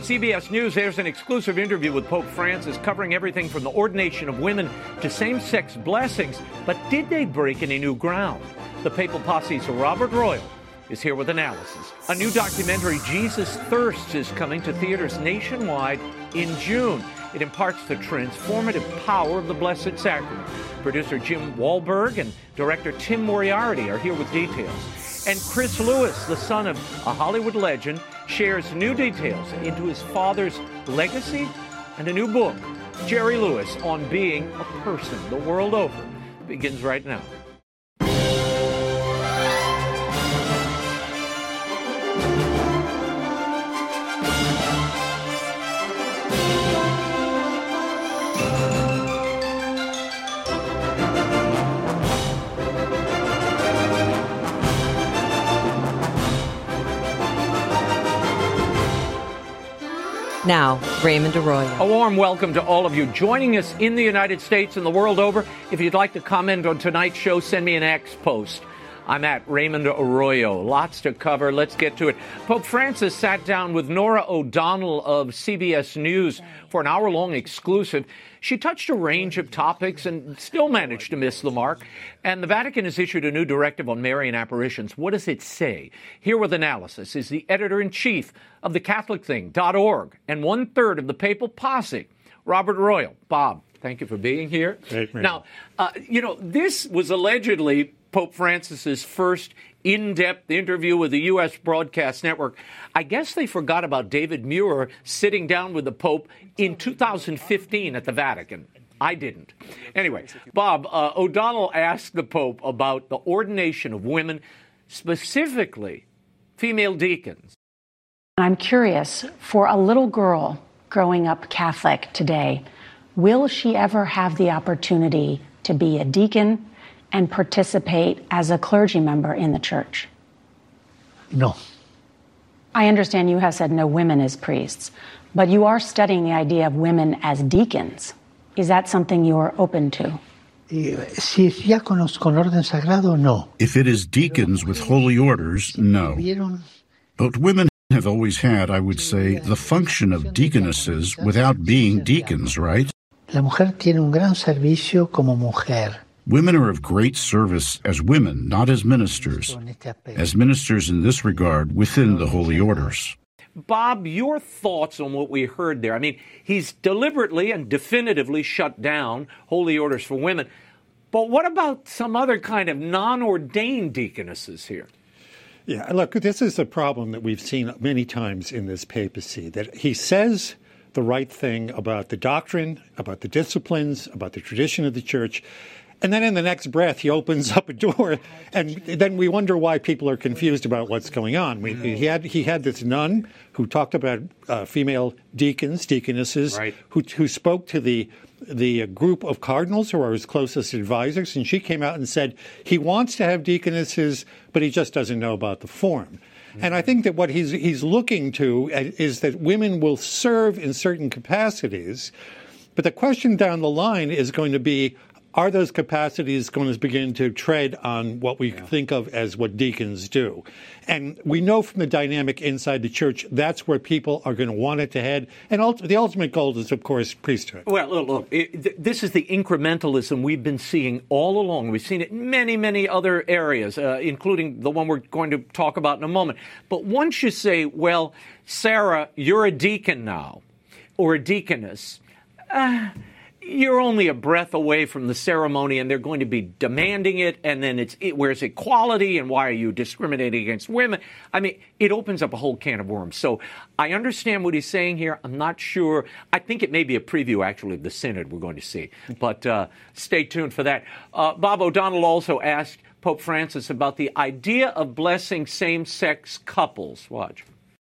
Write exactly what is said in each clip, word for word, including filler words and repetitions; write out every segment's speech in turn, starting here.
C B S News airs an exclusive interview with Pope Francis covering everything from the ordination of women to same-sex blessings. But did they break any new ground? The Papal Posse's Robert Royal is here with analysis. A new documentary, Jesus Thirsts, is coming to theaters nationwide in June. It imparts the transformative power of the Blessed Sacrament. Producer Jim Wahlberg and director Tim Moriarty are here with details. And Chris Lewis, the son of a Hollywood legend, shares new details into his father's legacy and a new book, Jerry Lewis on Being a Person the World Over, begins right now. Now, Raymond Arroyo. A warm welcome to all of you joining us in the United States and the world over. If you'd like to comment on tonight's show, send me an X post. I'm at Raymond Arroyo. Lots to cover. Let's get to it. Pope Francis sat down with Norah O'Donnell of C B S News for an hour-long exclusive. She touched a range of topics and still managed to miss the mark. And the Vatican has issued a new directive on Marian apparitions. What does it say? Here with analysis is the editor-in-chief of the Catholic Thing dot org and one-third of the Papal Posse, Robert Royal. Bob, thank you for being here. Great, now, uh, you know, this was allegedly Pope Francis's first in-depth interview with the U S Broadcast Network. I guess they forgot about David Muir sitting down with the Pope in two thousand fifteen at the Vatican. I didn't. Anyway, Bob, uh, O'Donnell asked the Pope about the ordination of women, specifically female deacons. I'm curious, for a little girl growing up Catholic today, will she ever have the opportunity to be a deacon and participate as a clergy member in the church? No. I understand you have said no women as priests, but you are studying the idea of women as deacons. Is that something you're open to? Si es diáconos con orden sagrado, no. If it is deacons with holy orders, no. But women have always had, I would say, the function of deaconesses without being deacons, right? La mujer tiene un gran servicio como mujer. Women are of great service as women, not as ministers. As ministers in this regard within the holy orders. Bob, your thoughts on what we heard there? I mean, he's deliberately and definitively shut down holy orders for women. But what about some other kind of non-ordained deaconesses here? Yeah, look, this is a problem that we've seen many times in this papacy, that he says the right thing about the doctrine, about the disciplines, about the tradition of the church, and then in the next breath, he opens up a door, and then we wonder why people are confused about what's going on. We, he had he had this nun who talked about uh, female deacons, deaconesses, right. who who spoke to the the group of cardinals who are his closest advisors, and she came out and said he wants to have deaconesses, but he just doesn't know about the form. Mm-hmm. And I think that what he's he's looking to is that women will serve in certain capacities, but the question down the line is going to be, are those capacities going to begin to tread on what we yeah. think of as what deacons do? And we know from the dynamic inside the church, that's where people are going to want it to head. And ult- the ultimate goal is, of course, priesthood. Well, look, look it, th- this is the incrementalism we've been seeing all along. We've seen it in many, many other areas, uh, including the one we're going to talk about in a moment. But once you say, well, Sarah, you're a deacon now, or a deaconess, uh, you're only a breath away from the ceremony, and they're going to be demanding it, and then it's it, where's equality, and why are you discriminating against women? I mean, it opens up a whole can of worms. So I understand what he's saying here. I'm not sure. I think it may be a preview, actually, of the synod we're going to see. But uh, stay tuned for that. Uh, Bob O'Donnell also asked Pope Francis about the idea of blessing same-sex couples. Watch.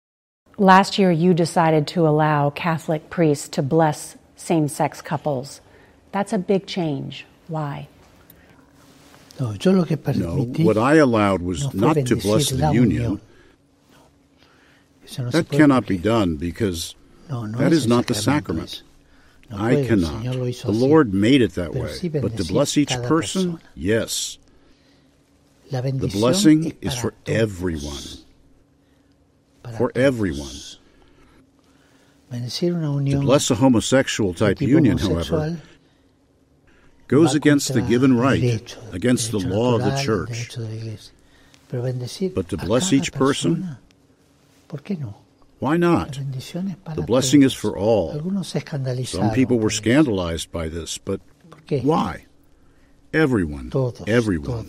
Last year, you decided to allow Catholic priests to bless same-sex couples. That's a big change. Why? No, what I allowed was not to bless the union. That cannot be done because that is not the sacrament. I cannot. The Lord made it that way. But to bless each person, yes. The blessing is for everyone. For everyone. To bless a homosexual-type union, however, goes against the given right, against the law of the Church. But to bless each person, why not? The blessing is for all. Some people were scandalized by this, but why? Everyone, everyone.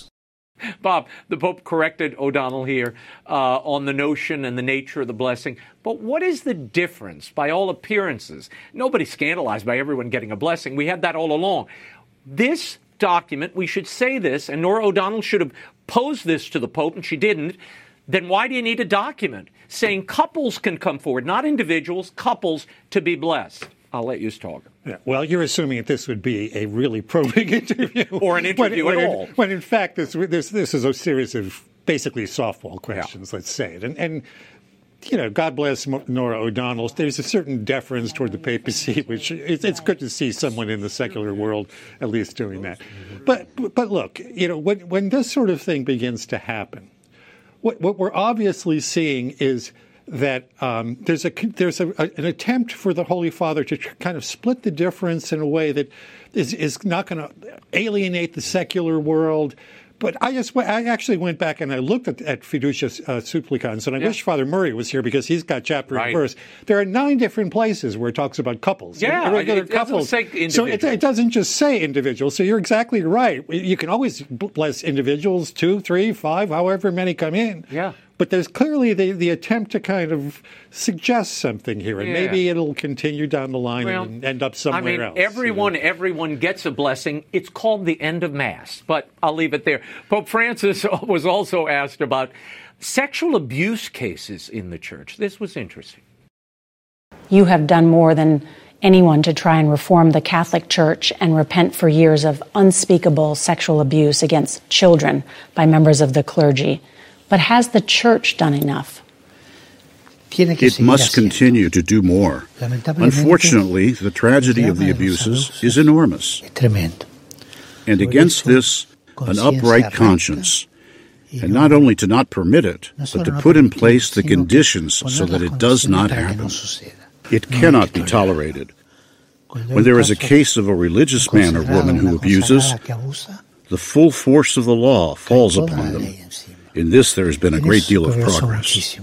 Bob, the Pope corrected O'Donnell here uh, on the notion and the nature of the blessing. But what is the difference, by all appearances? Nobody's scandalized by everyone getting a blessing. We had that all along. This document, we should say this, and Norah O'Donnell should have posed this to the Pope, and she didn't. Then why do you need a document saying couples can come forward, not individuals, couples, to be blessed? I'll let you talk. Yeah, well, you're assuming that this would be a really probing interview. Or an interview when, at when all. In, when in fact, this, this, this is a series of basically softball questions, yeah. Let's say it. And, and, you know, God bless Norah O'Donnell. There's a certain deference toward the papacy, which it's, it's good to see someone in the secular world at least doing that. But, but look, you know, when, when this sort of thing begins to happen, what, what we're obviously seeing is that um, there's a there's a, a, an attempt for the Holy Father to tr- kind of split the difference in a way that is is not going to alienate the secular world. But I just I actually went back and I looked at, at Fiducia uh, Supplicans, and I yeah. wish Father Murray was here because he's got chapter right. and verse. There are nine different places where it talks about couples. Yeah, regular it couples. Doesn't say so it, it doesn't just say individuals. So you're exactly right. You can always bless individuals, two, three, five, however many come in. Yeah. But there's clearly the, the attempt to kind of suggest something here, and yeah. maybe it'll continue down the line well, and end up somewhere I mean, else. Everyone, you know? everyone gets a blessing. It's called the end of Mass, but I'll leave it there. Pope Francis was also asked about sexual abuse cases in the Church. This was interesting. You have done more than anyone to try and reform the Catholic Church and repent for years of unspeakable sexual abuse against children by members of the clergy. But has the Church done enough? It must continue to do more. Unfortunately, the tragedy of the abuses is enormous. And against this, an upright conscience. And not only to not permit it, but to put in place the conditions so that it does not happen. It cannot be tolerated. When there is a case of a religious man or woman who abuses, the full force of the law falls upon them. In this, there has been a great deal of progress.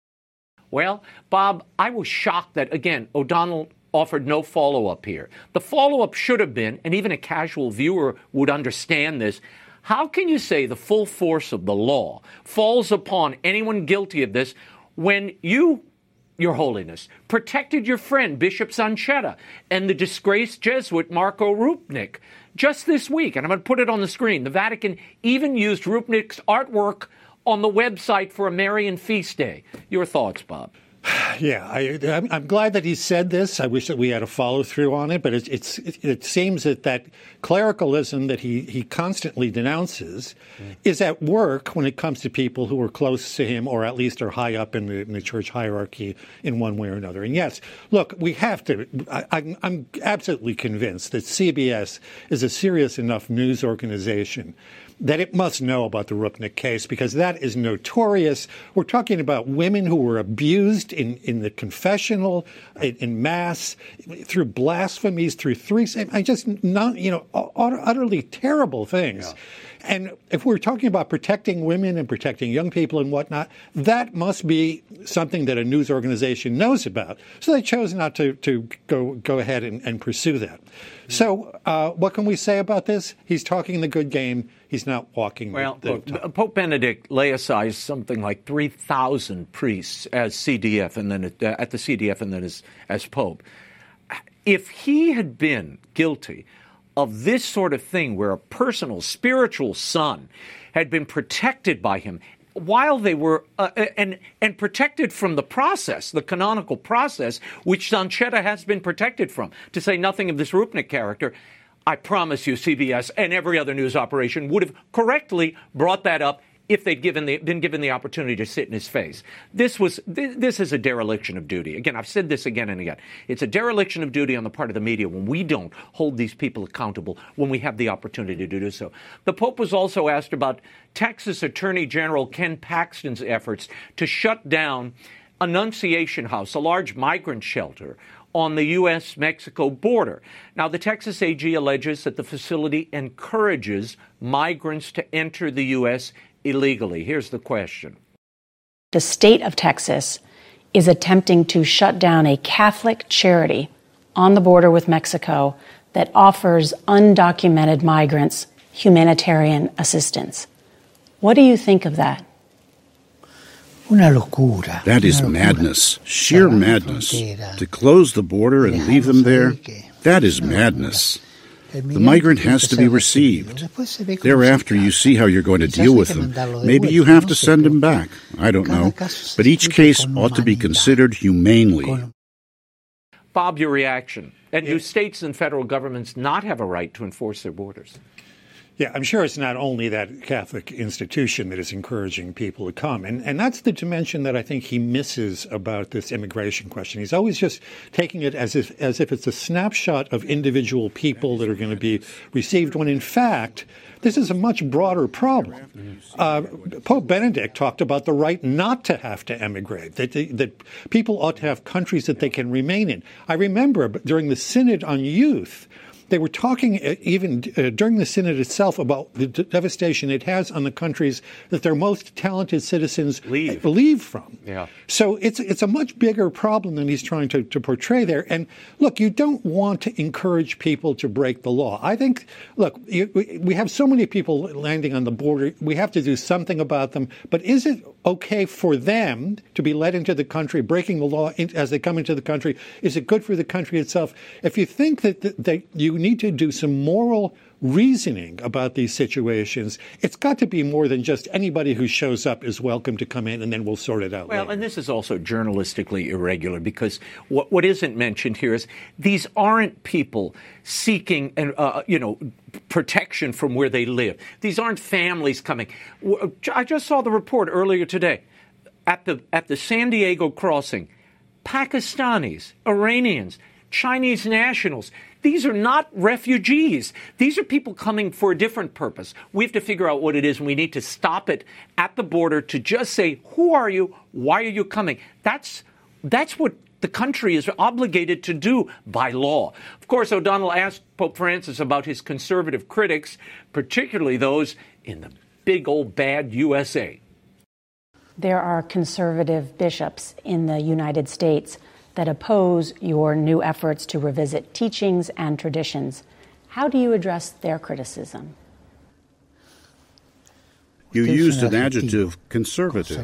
Well, Bob, I was shocked that, again, O'Donnell offered no follow-up here. The follow-up should have been, and even a casual viewer would understand this, how can you say the full force of the law falls upon anyone guilty of this when you, Your Holiness, protected your friend, Bishop Zanchetta, and the disgraced Jesuit Marco Rupnik? Just this week, and I'm going to put it on the screen, the Vatican even used Rupnik's artwork on the website for a Marian feast day. Your thoughts, Bob? Yeah, I, I'm, I'm glad that he said this. I wish that we had a follow-through on it, but it, it's, it, it seems that that clericalism that he, he constantly denounces mm. is at work when it comes to people who are close to him or at least are high up in the, in the church hierarchy in one way or another. And yes, look, we have to I, I'm, I'm absolutely convinced that C B S is a serious enough news organization that it must know about the Rupnik case, because that is notorious. We're talking about women who were abused in, in the confessional, in, in Mass, through blasphemies, through three, I just, not, you know, utterly terrible things. Yeah. And if we're talking about protecting women and protecting young people and whatnot, that must be something that a news organization knows about. So they chose not to, to go go ahead and, and pursue that. So uh, what can we say about this? He's talking the good game. He's not walking well, the, the look, Pope Benedict laicized something like three thousand priests as C D F and then at, uh, at the C D F and then as, as Pope. If he had been guilty of this sort of thing where a personal spiritual son had been protected by him while they were uh, and and protected from the process, the canonical process, which Zanchetta has been protected from, to say nothing of this Rupnik character, I promise you C B S and every other news operation would have correctly brought that up if they'd given the, been given the opportunity to sit in his face. This was this, this is a dereliction of duty. Again, I've said this again and again. It's a dereliction of duty on the part of the media when we don't hold these people accountable when we have the opportunity to do so. The Pope was also asked about Texas Attorney General Ken Paxton's efforts to shut down Annunciation House, a large migrant shelter on the U S Mexico border. Now, the Texas A G alleges that the facility encourages migrants to enter the U S illegally. Here's the question. The state of Texas is attempting to shut down a Catholic charity on the border with Mexico that offers undocumented migrants humanitarian assistance. What do you think of that? That is madness, sheer madness. To close the border and leave them there, that is madness. The migrant has to be received. Thereafter, you see how you're going to deal with them. Maybe you have to send him back. I don't know. But each case ought to be considered humanely. Bob, your reaction. And do states and federal governments not have a right to enforce their borders? Yeah, I'm sure it's not only that Catholic institution that is encouraging people to come. And, and that's the dimension that I think he misses about this immigration question. He's always just taking it as if, as if it's a snapshot of individual people that are going to be received, when in fact, this is a much broader problem. Uh, Pope Benedict talked about the right not to have to emigrate, that, that people ought to have countries that they can remain in. I remember during the Synod on Youth, they were talking even uh, during the Synod itself about the d- devastation it has on the countries that their most talented citizens leave, leave from. Yeah. So it's it's a much bigger problem than he's trying to, to portray there. And look, you don't want to encourage people to break the law. I think, look, you, we, we have so many people landing on the border. We have to do something about them. But is it okay for them to be let into the country, breaking the law in, as they come into the country? Is it good for the country itself? If you think that, that, that you need to do some moral reasoning about these situations, it's got to be more than just anybody who shows up is welcome to come in and then we'll sort it out Well, later. And this is also journalistically irregular, because what, what isn't mentioned here is these aren't people seeking, uh, you know, protection from where they live. These aren't families coming. I just saw the report earlier today at the at the San Diego crossing. Pakistanis, Iranians, Chinese nationals. These are not refugees. These are people coming for a different purpose. We have to figure out what it is, and we need to stop it at the border to just say, who are you? Why are you coming? That's that's what the country is obligated to do by law. Of course, O'Donnell asked Pope Francis about his conservative critics, particularly those in the big old bad U S A. There are conservative bishops in the United States that oppose your new efforts to revisit teachings and traditions. How do you address their criticism? You used an adjective, conservative.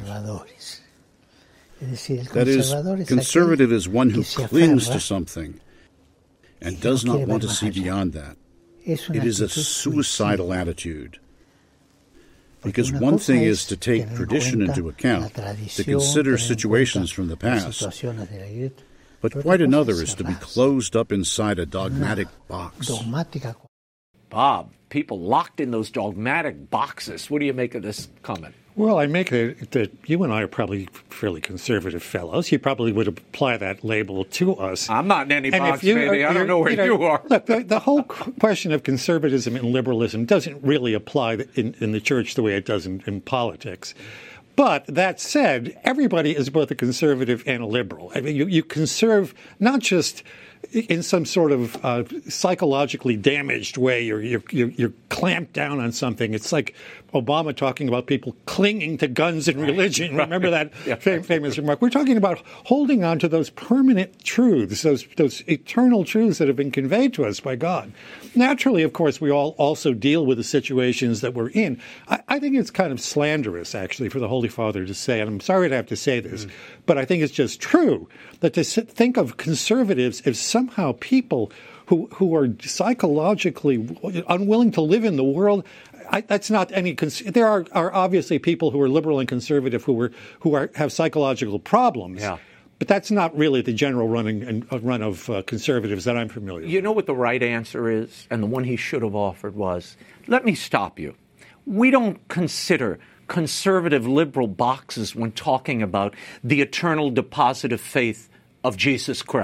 That is, conservative is one who clings to something and does not want to see beyond that. It is a suicidal attitude. Because one thing is to take tradition into account, to consider situations from the past, but quite another is to be closed up inside a dogmatic box. Bob, people locked in those dogmatic boxes. What do you make of this comment? Well, I make it that you and I are probably fairly conservative fellows. You probably would apply that label to us. I'm not in any and box, you, baby. I don't know where you, know, you are. Look, the, the whole question of conservatism and liberalism doesn't really apply in, in the church the way it does in, in politics. But that said, everybody is both a conservative and a liberal. I mean, you, you conserve not just in some sort of uh, psychologically damaged way. You're, you're, you're, you're clamped down on something. It's like Obama talking about people clinging to guns and religion. Right. Remember that yeah. fam- famous remark? We're talking about holding on to those permanent truths, those those eternal truths that have been conveyed to us by God. Naturally, of course, we all also deal with the situations that we're in. I, I think it's kind of slanderous, actually, for the Holy Father to say, and I'm sorry to have to say this, mm. but I think it's just true, that to think of conservatives as somehow people who who are psychologically unwilling to live in the world. I, that's not any. There are, are obviously people who are liberal and conservative who are who are have psychological problems. Yeah. But that's not really the general running and uh, run of uh, conservatives that I'm familiar with. You know what the right answer is, and the one he should have offered was, let me stop you. We don't consider conservative liberal boxes when talking about the eternal deposit of faith of Jesus Christ.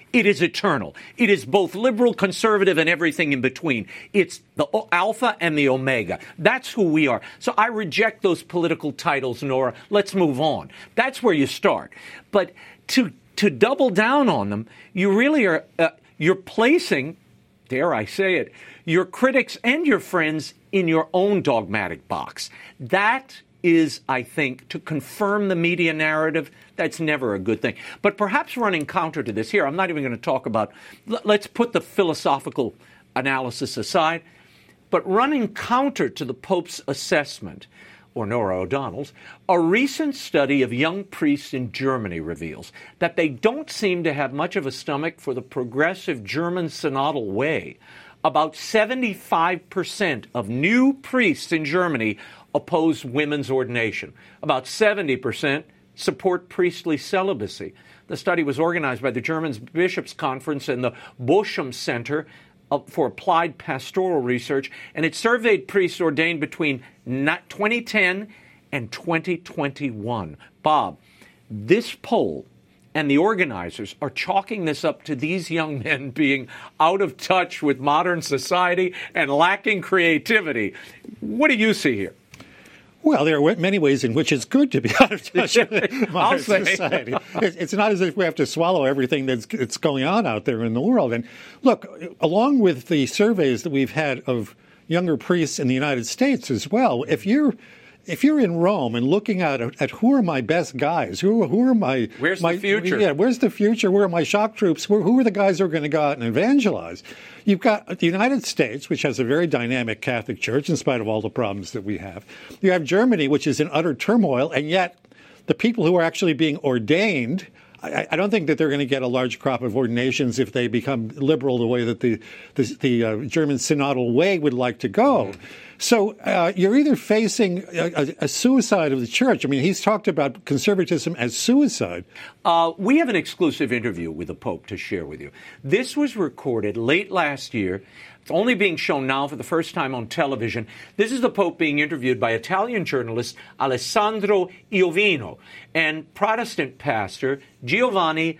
It is eternal. It is both liberal, conservative, and everything in between. It's the alpha and the omega. That's who we are. So I reject those political titles, Nora. Let's move on. That's where you start. But to to double down on them, you really are uh, you're placing, dare I say it, your critics and your friends in your own dogmatic box. That is, I think, to confirm the media narrative. That's never a good thing. But perhaps running counter to this here, I'm not even going to talk about, let's put the philosophical analysis aside, but running counter to the Pope's assessment, or Nora O'Donnell's, a recent study of young priests in Germany reveals that they don't seem to have much of a stomach for the progressive German synodal way. About seventy-five percent of new priests in Germany oppose women's ordination. About seventy percent support priestly celibacy. The study was organized by the German Bishops' Conference and the Bochum Center for Applied Pastoral Research, and it surveyed priests ordained between twenty ten and twenty twenty-one. Bob, this poll and the organizers are chalking this up to these young men being out of touch with modern society and lacking creativity. What do you see here? Well, there are many ways in which it's good to be out of touch with modern society. It's not as if we have to swallow everything that's, that's going on out there in the world. And look, along with the surveys that we've had of younger priests in the United States as well, if you're If you're in Rome and looking at at who are my best guys, who who are my where's my, the future? Yeah, where's the future? Where are my shock troops? Who, who are the guys who are going to go out and evangelize? You've got the United States, which has a very dynamic Catholic Church, in spite of all the problems that we have. You have Germany, which is in utter turmoil, and yet the people who are actually being ordained, I, I don't think that they're going to get a large crop of ordinations if they become liberal the way that the the, the uh, German synodal way would like to go. So uh, you're either facing a, a suicide of the church. I mean, he's talked about conservatism as suicide. Uh, we have an exclusive interview with the Pope to share with you. This was recorded late last year. It's only being shown now for the first time on television. This is the Pope being interviewed by Italian journalist Alessandro Iovino and Protestant pastor Giovanni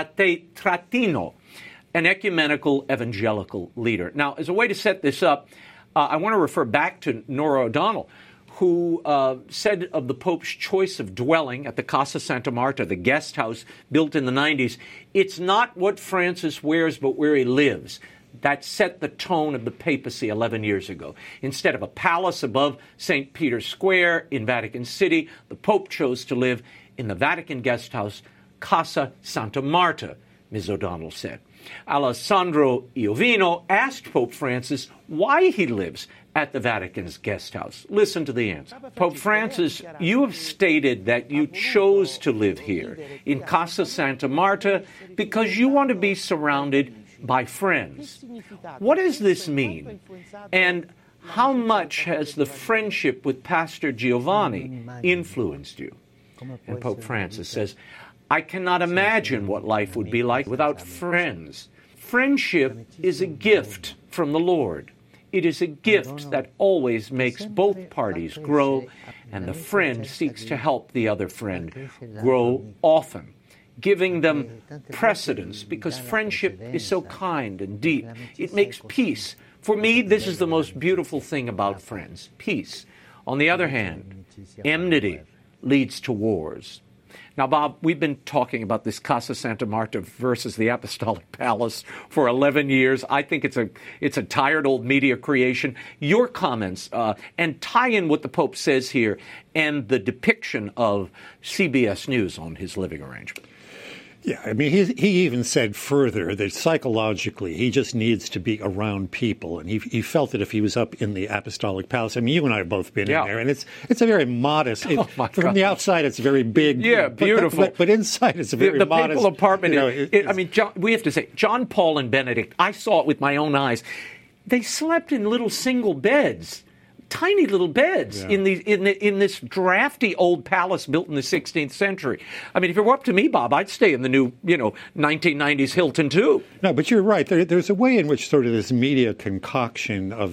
Trattino, an ecumenical evangelical leader. Now, as a way to set this up, Uh, I want to refer back to Nora O'Donnell, who uh, said of the Pope's choice of dwelling at the Casa Santa Marta, the guest house built in the nineties, it's not what Francis wears, but where he lives. That set the tone of the papacy eleven years ago. Instead of a palace above Saint Peter's Square in Vatican City, the Pope chose to live in the Vatican guest house, Casa Santa Marta, Miz O'Donnell said. Alessandro Iovino asked Pope Francis why he lives at the Vatican's guest house. Listen to the answer. Pope Francis, you have stated that you chose to live here in Casa Santa Marta because you want to be surrounded by friends. What does this mean? And how much has the friendship with Pastor Giovanni influenced you? And Pope Francis says, I cannot imagine what life would be like without friends. Friendship is a gift from the Lord. It is a gift that always makes both parties grow, and the friend seeks to help the other friend grow often, giving them precedence because friendship is so kind and deep. It makes peace. For me, this is the most beautiful thing about friends, peace. On the other hand, enmity leads to wars. Now, Bob, we've been talking about this Casa Santa Marta versus the Apostolic Palace for eleven years. I think it's a it's a tired old media creation. Your comments uh, and tie in what the Pope says here and the depiction of C B S News on his living arrangement. Yeah, I mean, he he even said further that psychologically he just needs to be around people, and he he felt that if he was up in the Apostolic Palace, I mean, you and I have both been yeah. in there, and it's it's a very modest. It, oh my from God. the outside, it's very big. Yeah, but, beautiful. But, but inside, it's a very the, the modest. papal apartment. You know, it, it, it, I mean, John, we have to say, John Paul and Benedict. I saw it with my own eyes. They slept in little single beds. Tiny little beds yeah. in the in the, in this drafty old palace built in the sixteenth century. I mean, if it were up to me, Bob, I'd stay in the new, you know, nineteen nineties Hilton too. No, but you're right. There, there's a way in which sort of this media concoction of,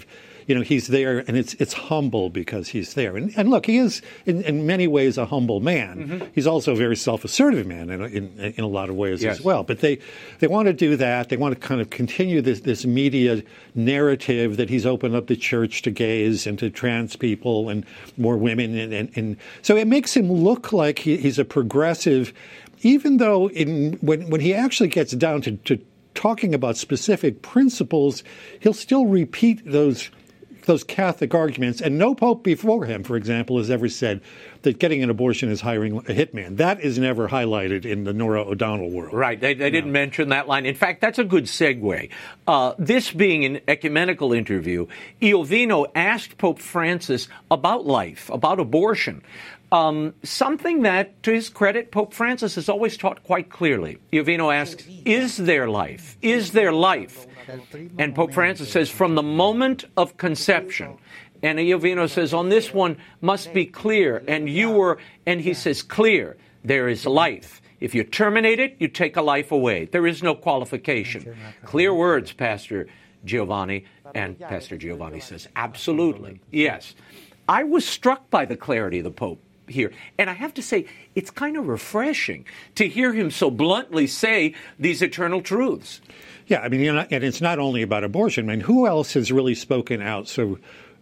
you know, he's there, and it's it's humble because he's there. And, and look, he is in, in many ways a humble man. Mm-hmm. He's also a very self-assertive man in, in, in a lot of ways yes. as well. But they, they want to do that. They want to kind of continue this, this media narrative that he's opened up the church to gays and to trans people and more women. And, and, and so it makes him look like he, he's a progressive, even though in, when, when he actually gets down to, to talking about specific principles, he'll still repeat those those Catholic arguments. And no pope before him, for example, has ever said that getting an abortion is hiring a hitman. That is never highlighted in the Norah O'Donnell world. Right. They, they didn't mention that line. In fact, that's a good segue. Uh, this being an ecumenical interview, Iovino asked Pope Francis about life, about abortion. Um, something that, to his credit, Pope Francis has always taught quite clearly. Iovino asks, is there life? Is there life? And Pope Francis says, from the moment of conception. And Iovino says, on this one must be clear. And you were, and he says, clear, there is life. If you terminate it, you take a life away. There is no qualification. Clear words, Pastor Giovanni. And Pastor Giovanni says, absolutely, yes. I was struck by the clarity of the Pope here. And I have to say, it's kind of refreshing to hear him so bluntly say these eternal truths. Yeah, I mean, you know, and it's not only about abortion. I mean, who else has really spoken out so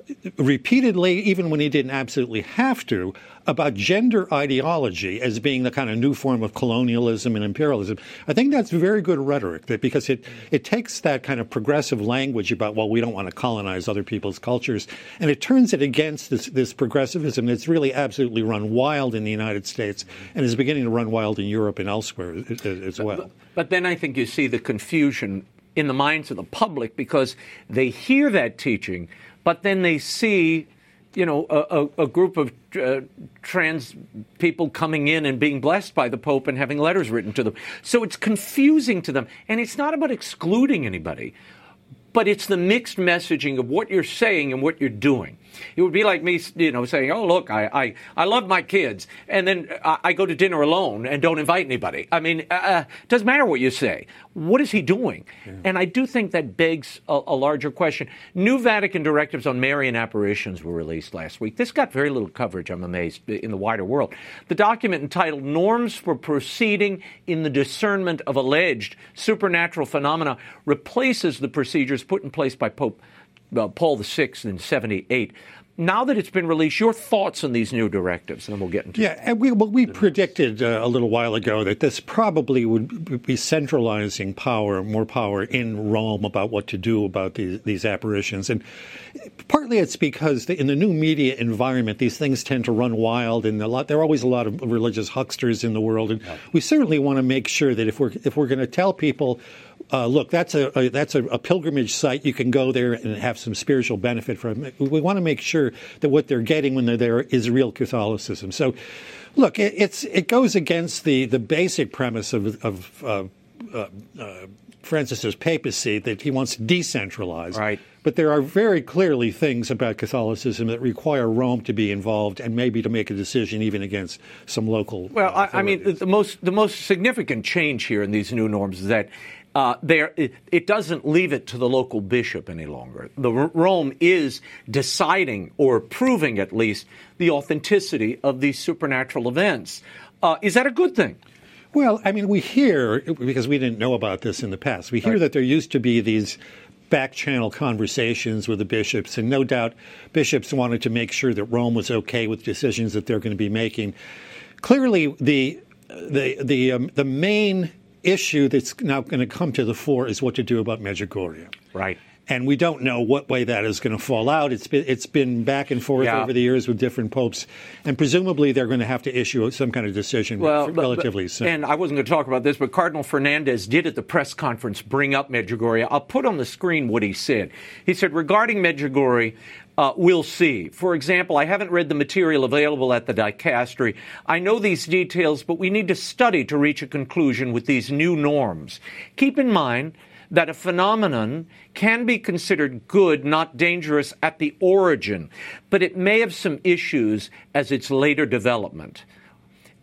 repeatedly, even when he didn't absolutely have to, about gender ideology as being the kind of new form of colonialism and imperialism? I think that's very good rhetoric, that because it, it takes that kind of progressive language about, well, we don't want to colonize other people's cultures, and it turns it against this, this progressivism that's really absolutely run wild in the United States and is beginning to run wild in Europe and elsewhere as well. But, but then I think you see the confusion in the minds of the public because they hear that teaching, but then they see, you know, a, a, a group of uh, trans people coming in and being blessed by the Pope and having letters written to them. So it's confusing to them. And it's not about excluding anybody, but it's the mixed messaging of what you're saying and what you're doing. It would be like me, you know, saying, oh, look, I I, I love my kids, and then I, I go to dinner alone and don't invite anybody. I mean, uh, it doesn't matter what you say. What is he doing? Yeah. And I do think that begs a, a larger question. New Vatican directives on Marian apparitions were released last week. This got very little coverage, I'm amazed, in the wider world. The document entitled Norms for Proceeding in the Discernment of Alleged Supernatural Phenomena replaces the procedures put in place by Pope Uh, Paul the Sixth in seventy-eight. Now that it's been released, your thoughts on these new directives, and then we'll get into yeah, and we, well, we predicted uh, a little while ago that this probably would be centralizing power, more power in Rome about what to do about these, these apparitions. And partly it's because the, in the new media environment, these things tend to run wild, and a lot, there are always a lot of religious hucksters in the world. And yeah. we certainly want to make sure that if we're if we're going to tell people, Uh, look, that's a, a that's a, a pilgrimage site. You can go there and have some spiritual benefit from it. We want to make sure that what they're getting when they're there is real Catholicism. So, look, it, it's it goes against the, the basic premise of, of uh, uh, uh, Francis's papacy that he wants to decentralize. Right. But there are very clearly things about Catholicism that require Rome to be involved and maybe to make a decision even against some local. Well, I, I mean, the most the most significant change here in these new norms is that. Uh, there, it, it doesn't leave it to the local bishop any longer. The Rome is deciding, or proving at least, the authenticity of these supernatural events. Uh, is that a good thing? Well, I mean, we hear, because we didn't know about this in the past, we hear right. that there used to be these back-channel conversations with the bishops, and no doubt bishops wanted to make sure that Rome was okay with decisions that they're going to be making. Clearly, the the the um, the main issue that's now going to come to the fore is what to do about Medjugorje. Right. And we don't know what way that is going to fall out. It's been it's been back and forth yeah. over the years with different popes, and presumably they're going to have to issue some kind of decision well, relatively but, soon. And I wasn't going to talk about this, but Cardinal Fernandez did at the press conference bring up Medjugorje. I'll put on the screen what he said. He said, regarding Medjugorje, Uh, we'll see. For example, I haven't read the material available at the dicastery. I know these details, but we need to study to reach a conclusion with these new norms. Keep in mind that a phenomenon can be considered good, not dangerous at the origin, but it may have some issues as its later development.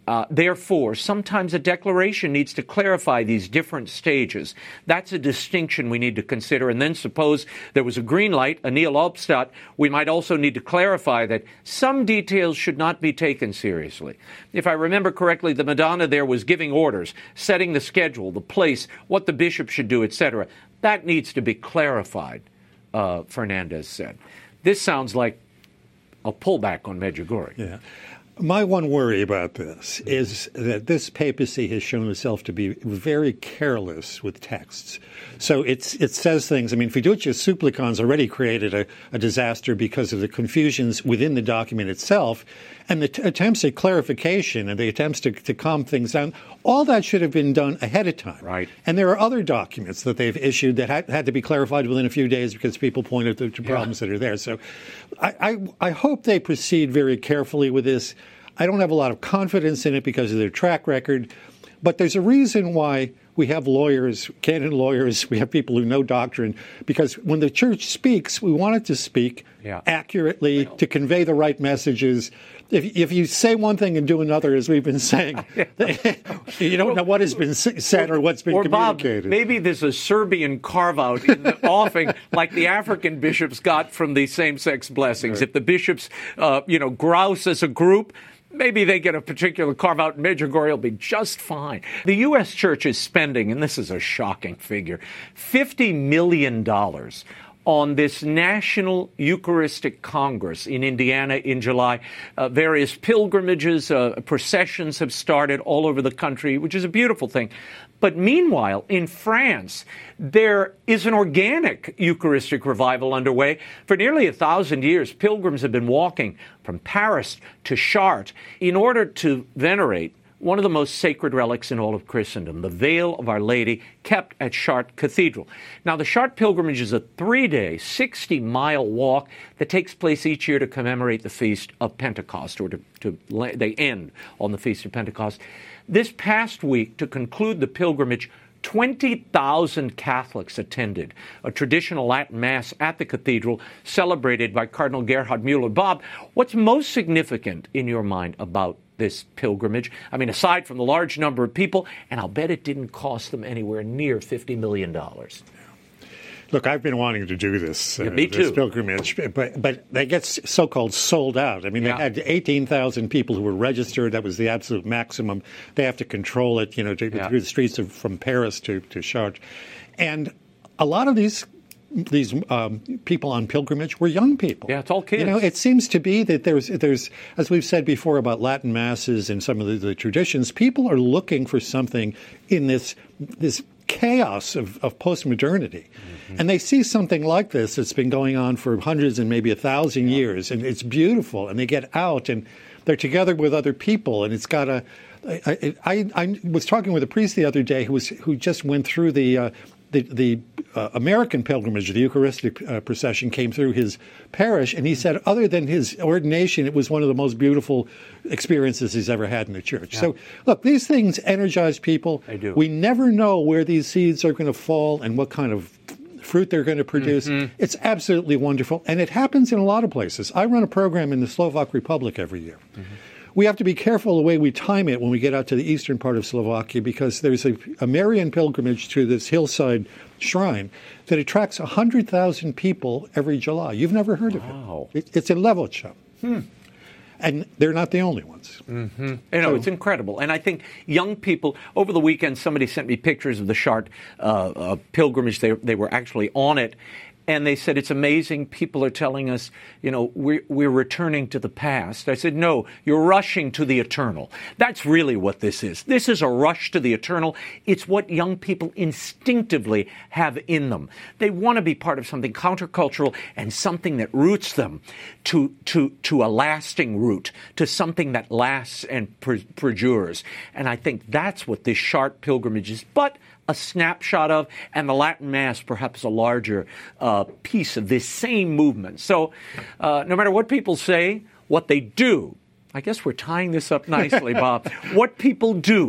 Uh, therefore, sometimes a declaration needs to clarify these different stages. That's a distinction we need to consider. And then suppose there was a green light, a Nihil obstat, we might also need to clarify that some details should not be taken seriously. If I remember correctly, the Madonna there was giving orders, setting the schedule, the place, what the bishop should do, et cetera. That needs to be clarified, uh, Fernandez said. This sounds like a pullback on Medjugorje. Yeah. My one worry about this is that this papacy has shown itself to be very careless with texts. So it's, it says things. I mean, Fiducia Supplicans already created a, a disaster because of the confusions within the document itself, and the t- attempts at clarification and the attempts to, to calm things down. All that should have been done ahead of time. Right. And there are other documents that they've issued that had, had to be clarified within a few days because people pointed to, to problems yeah. that are there. So I, I, I hope they proceed very carefully with this. I don't have a lot of confidence in it because of their track record, but there's a reason why we have lawyers, canon lawyers, we have people who know doctrine, because when the church speaks, we want it to speak yeah. accurately, to convey the right messages. If, if you say one thing and do another, as we've been saying, you don't know what has been said or what's been or communicated. Bob, maybe there's a Serbian carve-out in the offing like the African bishops got from the same-sex blessings. Right. If the bishops, uh, you know, grouse as a group, maybe they get a particular carve-out. Medjugorje will be just fine. The U S church is spending, and this is a shocking figure, fifty million dollars on this National Eucharistic Congress in Indiana in July. Uh, various pilgrimages, uh, processions have started all over the country, which is a beautiful thing. But meanwhile, in France, there is an organic Eucharistic revival underway. For nearly a thousand years, pilgrims have been walking from Paris to Chartres in order to venerate one of the most sacred relics in all of Christendom, the Veil of Our Lady, kept at Chartres Cathedral. Now, the Chartres pilgrimage is a three-day, sixty-mile walk that takes place each year to commemorate the Feast of Pentecost, or to, to they end on the Feast of Pentecost. This past week, to conclude the pilgrimage, twenty thousand Catholics attended a traditional Latin Mass at the cathedral, celebrated by Cardinal Gerhard Müller. Bob, what's most significant in your mind about this pilgrimage? I mean, aside from the large number of people, and I'll bet it didn't cost them anywhere near fifty million dollars. Look, I've been wanting to do this, uh, yeah, me too. this pilgrimage, but but they get so-called sold out. I mean, yeah. they had eighteen thousand people who were registered. That was the absolute maximum. They have to control it, you know, to, yeah. through the streets of from Paris to, to Chartres. And a lot of these these um, people on pilgrimage were young people. Yeah, it's all kids. You know, it seems to be that there's, there's as we've said before about Latin masses and some of the, the traditions, people are looking for something in this this chaos of, of postmodernity. Mm-hmm. And they see something like this that's been going on for hundreds and maybe a thousand yeah. years, and it's beautiful, and they get out, and they're together with other people, and it's got a... I, I, I was talking with a priest the other day who was who just went through the... Uh, The, the uh, American pilgrimage, the Eucharistic uh, procession, came through his parish, and he said other than his ordination, it was one of the most beautiful experiences he's ever had in the church. Yeah. So, look, these things energize people. They do. We never know where these seeds are going to fall and what kind of fruit they're going to produce. Mm-hmm. It's absolutely wonderful, and it happens in a lot of places. I run a program in the Slovak Republic every year. Mm-hmm. We have to be careful the way we time it when we get out to the eastern part of Slovakia, because there's a, a Marian pilgrimage to this hillside shrine that attracts one hundred thousand people every July. You've never heard wow. of it. it. It's in Levocha. Hmm. And they're not the only ones. Mm-hmm. You know, so, it's incredible. And I think young people, over the weekend, somebody sent me pictures of the Chartres uh, uh, pilgrimage. They, they were actually on it. And they said, it's amazing. People are telling us, you know, we're, we're returning to the past. I said, no, you're rushing to the eternal. That's really what this is. This is a rush to the eternal. It's what young people instinctively have in them. They want to be part of something countercultural and something that roots them to, to, to a lasting root, to something that lasts and per, perdures. And I think that's what this Chartres pilgrimage is. But a snapshot of, and the Latin Mass perhaps a larger uh, piece of this same movement. So uh, no matter what people say, what they do, I guess we're tying this up nicely, Bob, what people do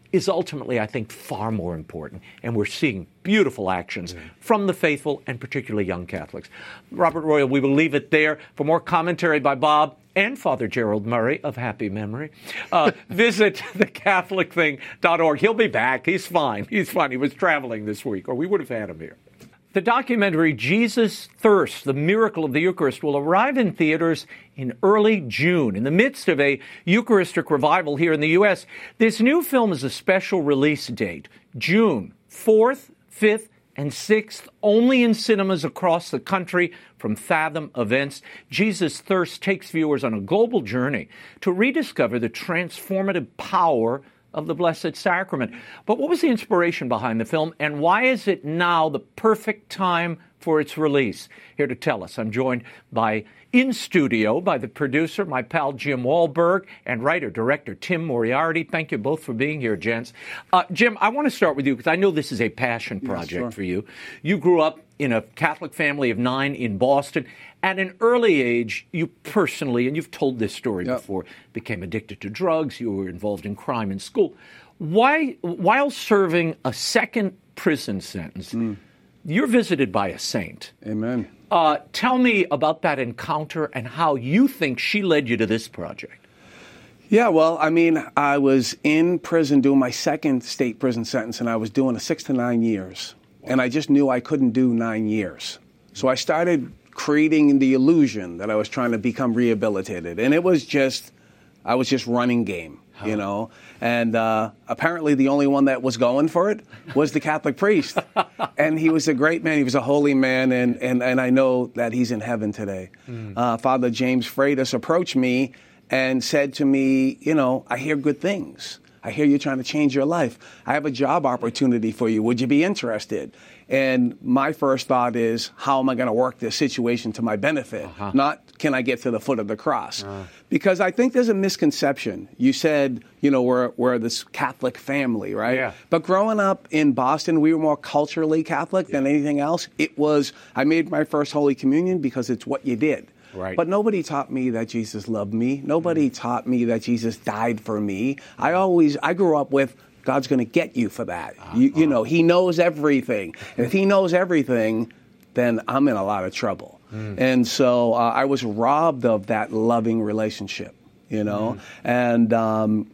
is ultimately, I think, far more important. And we're seeing beautiful actions mm. from the faithful and particularly young Catholics. Robert Royal, we will leave it there. For more commentary by Bob and Father Gerald Murray of happy memory, uh, visit the catholic thing dot org. He'll be back. He's fine. He's fine. He was traveling this week, or we would have had him here. The documentary Jesus Thirst, The Miracle of the Eucharist, will arrive in theaters in early June. In the midst of a Eucharistic revival here in the U S, this new film is a special release date, June fourth, fifth, and sixth, only in cinemas across the country from Fathom Events. Jesus Thirst takes viewers on a global journey to rediscover the transformative power of the Blessed Sacrament. But what was the inspiration behind the film, and why is it now the perfect time for its release? Here to tell us, I'm joined by, in studio, by the producer, my pal Jim Wahlberg, and writer-director Tim Moriarty. Thank you both for being here, gents. Uh, Jim, I want to start with you because I know this is a passion project yeah, sure. for you. You grew up in a Catholic family of nine in Boston. At an early age, you personally, and you've told this story yep. before, became addicted to drugs. You were involved in crime in school. Why, while serving a second prison sentence, mm. you're visited by a saint. Amen. Uh, tell me about that encounter and how you think she led you to this project. Yeah, well, I mean, I was in prison doing my second state prison sentence, and I was doing a six to nine years. Wow. And I just knew I couldn't do nine years. So I started creating the illusion that I was trying to become rehabilitated. And it was just, I was just running game, huh. you know. And uh, apparently the only one that was going for it was the Catholic priest. And he was a great man. He was a holy man. And, and, and I know that he's in heaven today. Mm. Uh, Father James Freitas approached me and said to me, you know, I hear good things. I hear you're trying to change your life. I have a job opportunity for you. Would you be interested? And my first thought is, how am I going to work this situation to my benefit? Uh-huh. Not, can I get to the foot of the cross? Uh-huh. Because I think there's a misconception. You said, you know, we're, we're this Catholic family, right? Yeah. But growing up in Boston, we were more culturally Catholic yeah. than anything else. It was, I made my first Holy Communion because it's what you did. Right. But nobody taught me that Jesus loved me. Nobody mm. taught me that Jesus died for me. I always, I grew up with, God's going to get you for that. Uh-huh. You, you know, he knows everything. And if he knows everything, then I'm in a lot of trouble. Mm. And so uh, I was robbed of that loving relationship, you know. Mm. And um,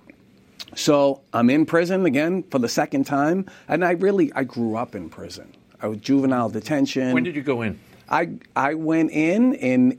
so I'm in prison again for the second time. And I really, I grew up in prison. I was juvenile detention. When did you go in? I I went in in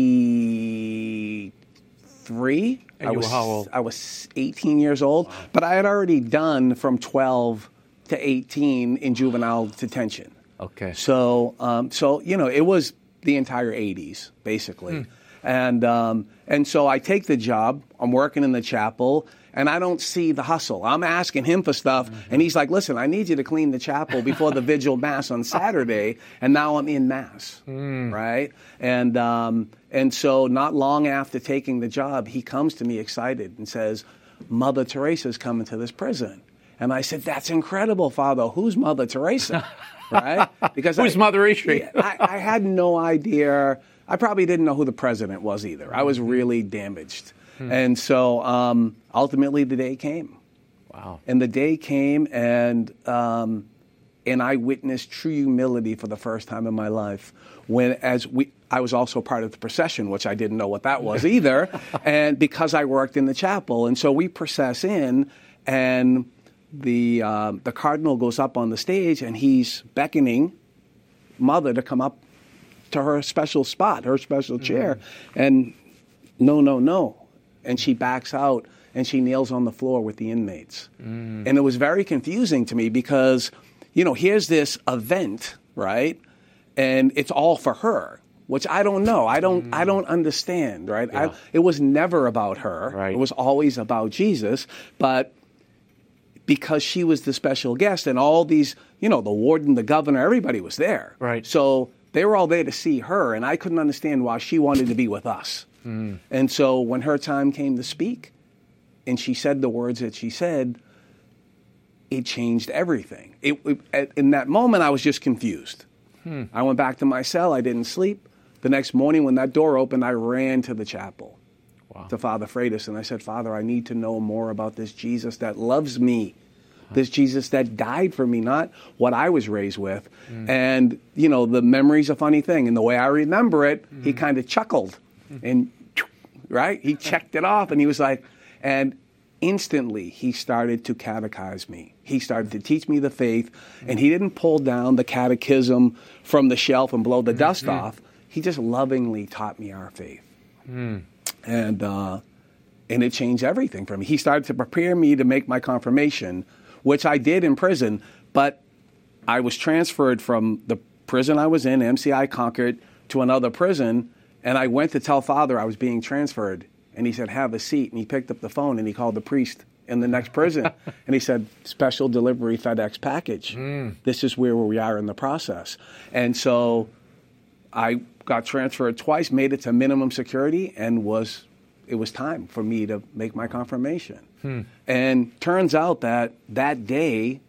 eighty-three. And I you was were how old? I was eighteen years old, wow. but I had already done from twelve to eighteen in juvenile detention. Okay. So um, so you know, it was the entire eighties basically, hmm. and um, and so I take the job. I'm working in the chapel. And I don't see the hustle. I'm asking him for stuff, mm-hmm. and he's like, listen, I need you to clean the chapel before the vigil Mass on Saturday, and now I'm in Mass, mm. right? And um, and so not long after taking the job, he comes to me excited and says, Mother Teresa's coming to this prison. And I said, that's incredible, Father. Who's Mother Teresa, right? Because Who's I, Mother Ishi? I, I had no idea. I probably didn't know who the president was either. I was really damaged. Hmm. And so um, ultimately the day came. Wow. And the day came, and um, and I witnessed true humility for the first time in my life. When as we, I was also part of the procession, which I didn't know what that was either, and because I worked in the chapel. And so we process in, and the um, the cardinal goes up on the stage, and he's beckoning Mother to come up to her special spot, her special chair. Mm-hmm. And no, no, no. And she backs out, and she kneels on the floor with the inmates. Mm. And it was very confusing to me because, you know, here's this event, right? And it's all for her, which I don't know. I don't mm. I don't understand, right? Yeah. I, it was never about her. Right. It was always about Jesus. But because she was the special guest, and all these, you know, the warden, the governor, everybody was there. Right. So they were all there to see her, and I couldn't understand why she wanted to be with us. Mm. And so when her time came to speak, and she said the words that she said, it changed everything. It, it, in that moment, I was just confused. Hmm. I went back to my cell. I didn't sleep. The next morning, when that door opened, I ran to the chapel, wow. to Father Freitas, and I said, Father, I need to know more about this Jesus that loves me. this Jesus that died for me, not what I was raised with. Mm. And, you know, the memory's a funny thing. And the way I remember it, mm. he kind of chuckled and, right? He checked it off and he was like, and instantly he started to catechize me. He started to teach me the faith, and he didn't pull down the catechism from the shelf and blow the mm. dust mm. off. He just lovingly taught me our faith. Mm. And, uh, and it changed everything for me. He started to prepare me to make my confirmation, which I did in prison, but I was transferred from the prison I was in, M C I Concord, to another prison, and I went to tell Father I was being transferred, and he said, have a seat, and he picked up the phone, and he called the priest in the next prison, and he said, special delivery FedEx package. Mm. This is where we are in the process. And so I got transferred twice, made it to minimum security, and was it was time for me to make my confirmation. Hmm. And turns out that that day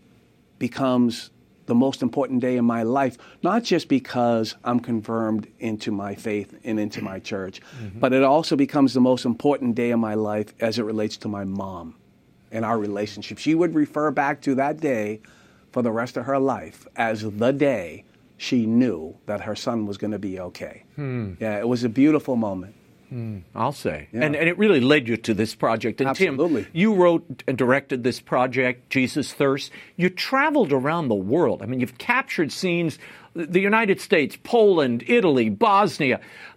becomes the most important day in my life, not just because I'm confirmed into my faith and into my church, mm-hmm. but it also becomes the most important day of my life as it relates to my mom and our relationship. She would refer back to that day for the rest of her life as the day she knew that her son was going to be okay. Hmm. Yeah, it was a beautiful moment. Mm, I'll say. Yeah. And, and it really led you to this project. And Absolutely. Tim, you wrote and directed this project, Jesus Thirst. You traveled around the world. I mean, you've captured scenes, the United States, Poland, Italy, Bosnia,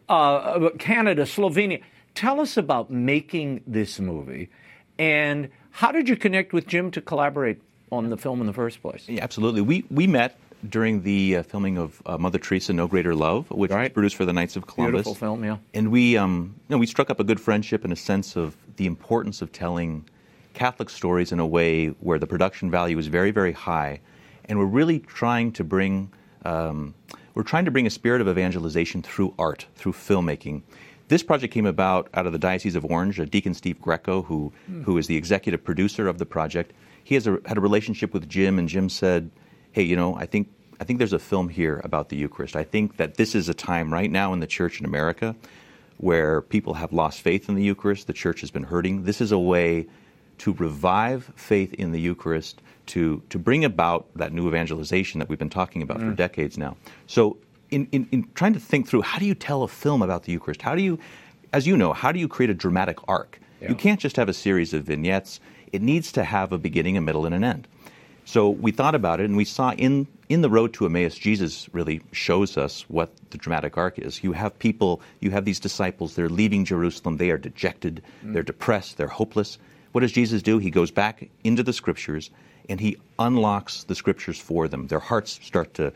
uh, Canada, Slovenia. Tell us about making this movie, and how did you connect with Jim to collaborate on the film in the first place? Yeah, absolutely. We, we met during the uh, filming of uh, Mother Teresa, No Greater Love, which right. was produced for the Knights of Columbus. Beautiful film, yeah. And we, um, you know, we struck up a good friendship and a sense of the importance of telling Catholic stories in a way where the production value is very, very high. And we're really trying to bring, um, we're trying to bring a spirit of evangelization through art, through filmmaking. This project came about out of the Diocese of Orange. Uh, Deacon Steve Greco, who, mm. who is the executive producer of the project, he has a, had a relationship with Jim, and Jim said, hey, you know, I think I think there's a film here about the Eucharist. I think that this is a time right now in the church in America where people have lost faith in the Eucharist. The church has been hurting. This is a way to revive faith in the Eucharist, to to bring about that new evangelization that we've been talking about mm. for decades now. So in, in, in trying to think through, how do you tell a film about the Eucharist? How do you, as you know, how do you create a dramatic arc? Yeah. You can't just have a series of vignettes. It needs to have a beginning, a middle, and an end. So we thought about it, and we saw in, in the road to Emmaus, Jesus really shows us what the dramatic arc is. You have people, you have these disciples, they're leaving Jerusalem, they are dejected, mm. they're depressed, they're hopeless. What does Jesus do? He goes back into the Scriptures, and he unlocks the Scriptures for them. Their hearts start to,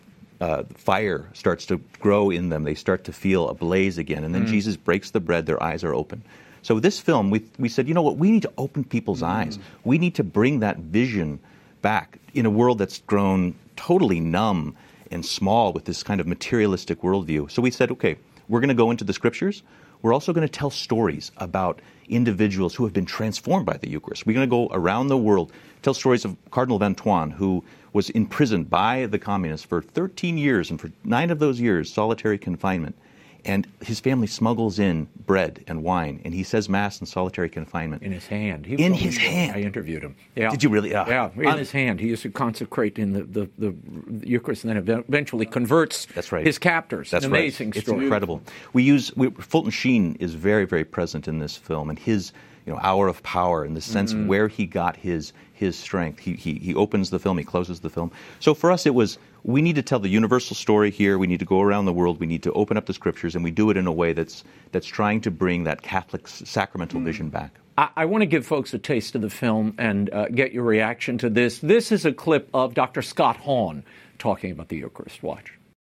uh, fire starts to grow in them. They start to feel ablaze again, and then mm. Jesus breaks the bread, their eyes are open. So this film, we, we said, you know what, we need to open people's mm. eyes. We need to bring that vision back in a world that's grown totally numb and small with this kind of materialistic worldview. So we said, okay, we're going to go into the Scriptures. We're also going to tell stories about individuals who have been transformed by the Eucharist. We're going to go around the world, tell stories of Cardinal Vantuan, who was imprisoned by the communists for thirteen years, and for nine of those years, solitary confinement. And his family smuggles in bread and wine, and he says Mass in solitary confinement. In his hand. He in his hand. I interviewed him. Yeah. Did you really? Uh, yeah, in um, his hand. He used to consecrate in the, the, the Eucharist, and then eventually converts That's right. his captors. That's An amazing right. story. It's incredible. We use we, Fulton Sheen is very, very present in this film, and his you know hour of power, and the sense mm-hmm. of where he got his his strength. He, he he opens the film, he closes the film. So for us, it was, we need to tell the universal story here. We need to go around the world. We need to open up the Scriptures, and we do it in a way that's that's trying to bring that Catholic sacramental mm. vision back. I, I want to give folks a taste of the film and uh, get your reaction to this. This is a clip of Doctor Scott Hahn talking about the Eucharist. Watch.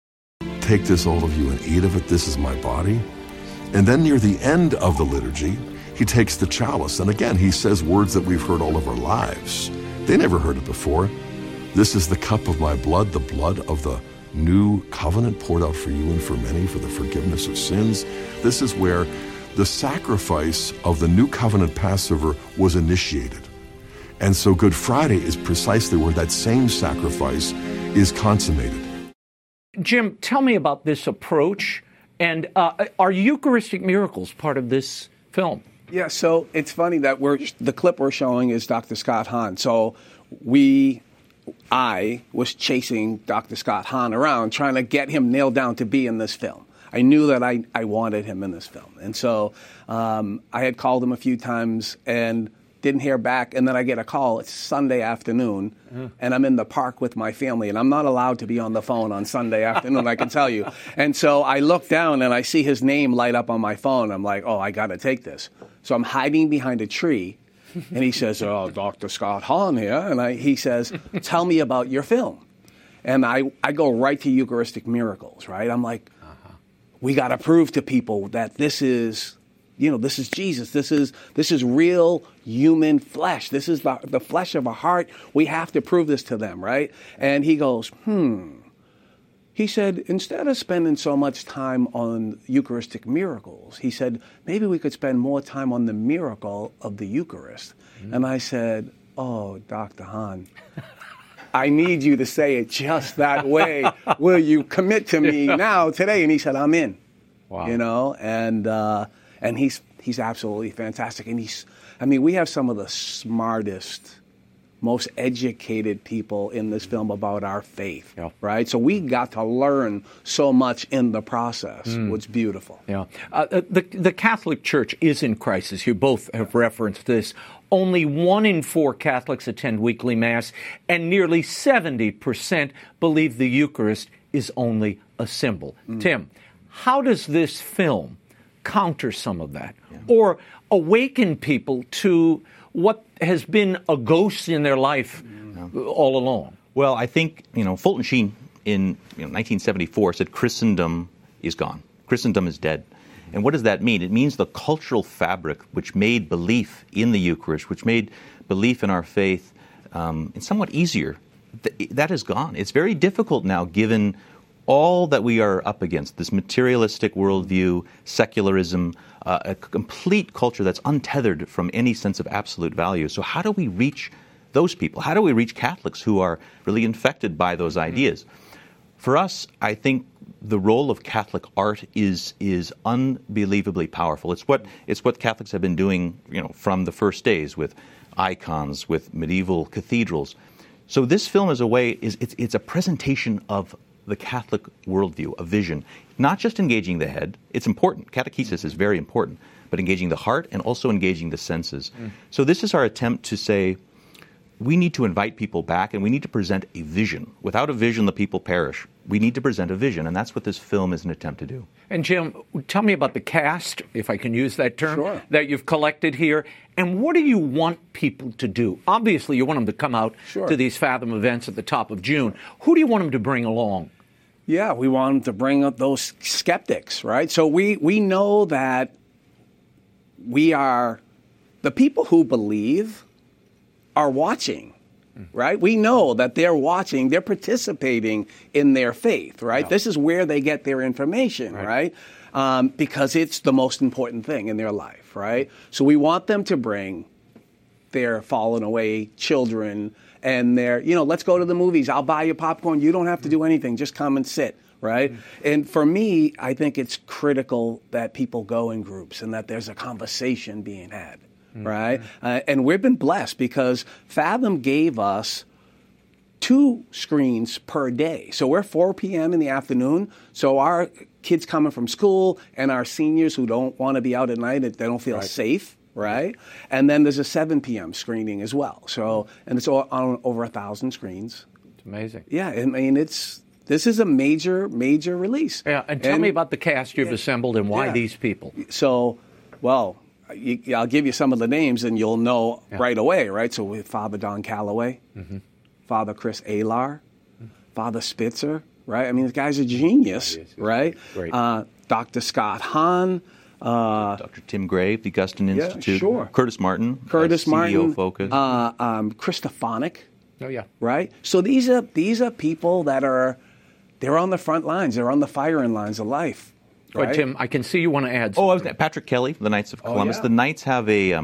Take this, all of you, and eat of it. This is my body. And then near the end of the liturgy, he takes the chalice, and again, he says words that we've heard all of our lives. They never heard it before. This is the cup of my blood, the blood of the new covenant poured out for you and for many for the forgiveness of sins. This is where the sacrifice of the new covenant Passover was initiated. And so Good Friday is precisely where that same sacrifice is consummated. Jim, tell me about this approach, and uh, are Eucharistic miracles part of this film? Yeah, so it's funny that we're the clip we're showing is Doctor Scott Hahn. So we, I was chasing Doctor Scott Hahn around, trying to get him nailed down to be in this film. I knew that I, I wanted him in this film. And so um, I had called him a few times and didn't hear back. And then I get a call. It's Sunday afternoon, mm. and I'm in the park with my family. And I'm not allowed to be on the phone on Sunday afternoon, I can tell you. And so I look down, and I see his name light up on my phone. I'm like, oh, I got to take this. So I'm hiding behind a tree. And he says, oh, Doctor Scott Hahn here. And I, he says, tell me about your film. And I, I go right to Eucharistic miracles, right? I'm like, we got to prove to people that this is, you know, this is Jesus. This is this is real human flesh. This is the, the flesh of a heart. We have to prove this to them, right? And he goes, hmm. He said, instead of spending so much time on Eucharistic miracles, he said, maybe we could spend more time on the miracle of the Eucharist. Mm-hmm. And I said, oh, Doctor Hahn, I need you to say it just that way. Will you commit to me now, today? And he said, I'm in. Wow. You know, and uh, and he's he's absolutely fantastic. And he's, I mean, we have some of the smartest, most educated people in this film about our faith, yeah. right? So we got to learn so much in the process. Mm. What's beautiful. Yeah, uh, the the Catholic Church is in crisis. You both have referenced this. Only one in four Catholics attend weekly Mass, and nearly seventy percent believe the Eucharist is only a symbol. Mm. Tim, how does this film counter some of that, yeah. or awaken people to what has been a ghost in their life yeah. all along? Well, I think, you know, Fulton Sheen in you know, nineteen seventy-four said Christendom is gone. Christendom is dead. And what does that mean? It means the cultural fabric which made belief in the Eucharist, which made belief in our faith um, somewhat easier, th- that is gone. It's very difficult now, given all that we are up against, this materialistic worldview, secularism, uh, a complete culture that's untethered from any sense of absolute value. So how do we reach those people? How do we reach Catholics who are really infected by those ideas? For us, I think the role of Catholic art is is unbelievably powerful. It's what it's what Catholics have been doing, you know, from the first days with icons, with medieval cathedrals. So this film is a way is it's it's a presentation of the Catholic worldview, a vision, not just engaging the head. It's important. Catechesis is very important, but engaging the heart and also engaging the senses. Mm. So this is our attempt to say, we need to invite people back, and we need to present a vision. Without a vision, the people perish. We need to present a vision, and that's what this film is an attempt to do. And Jim, tell me about the cast, if I can use that term, sure. that you've collected here. And what do you want people to do? Obviously, you want them to come out sure. to these Fathom events at the top of June. Who do you want them to bring along? Yeah, we want them to bring up those skeptics, right? So we, we know that we are, the people who believe are watching, right? We know that they're watching, they're participating in their faith, right? Yeah. This is where they get their information, right? right? Um, because it's the most important thing in their life, right? So we want them to bring their fallen away children and their, you know, let's go to the movies. I'll buy you popcorn. You don't have to do anything. Just come and sit, right? Mm-hmm. And for me, I think it's critical that people go in groups and that there's a conversation being had. Mm-hmm. Right? Uh, and we've been blessed because Fathom gave us two screens per day. So we're four p.m. in the afternoon. So our kids coming from school and our seniors who don't want to be out at night, they don't feel right. safe, right? And then there's a seven p.m. screening as well. So, and it's all on over a thousand screens. It's amazing. Yeah, I mean, it's this is a major, major release. Yeah, and tell and, me about the cast you've yeah, assembled and why yeah. these people. So, well... You, I'll give you some of the names and you'll know yeah. right away, right? So we have Father Don Calloway, mm-hmm. Father Chris Alar, mm-hmm. Father Spitzer, right? I mean, this guy's a genius, yeah, right? Uh, Doctor Scott Hahn. Uh, Doctor Tim Gray, the Augustine Institute. Yeah, sure. Curtis Martin. Curtis Martin. C E O Focus. Uh, um, Christophonic. Oh, yeah. Right? So these are these are people that are, they're on the front lines. They're on the firing lines of life. Right. But Tim, I can see you want to add something. Oh, I was, Patrick Kelly, the Knights of Columbus. Oh, yeah. The Knights have a, um,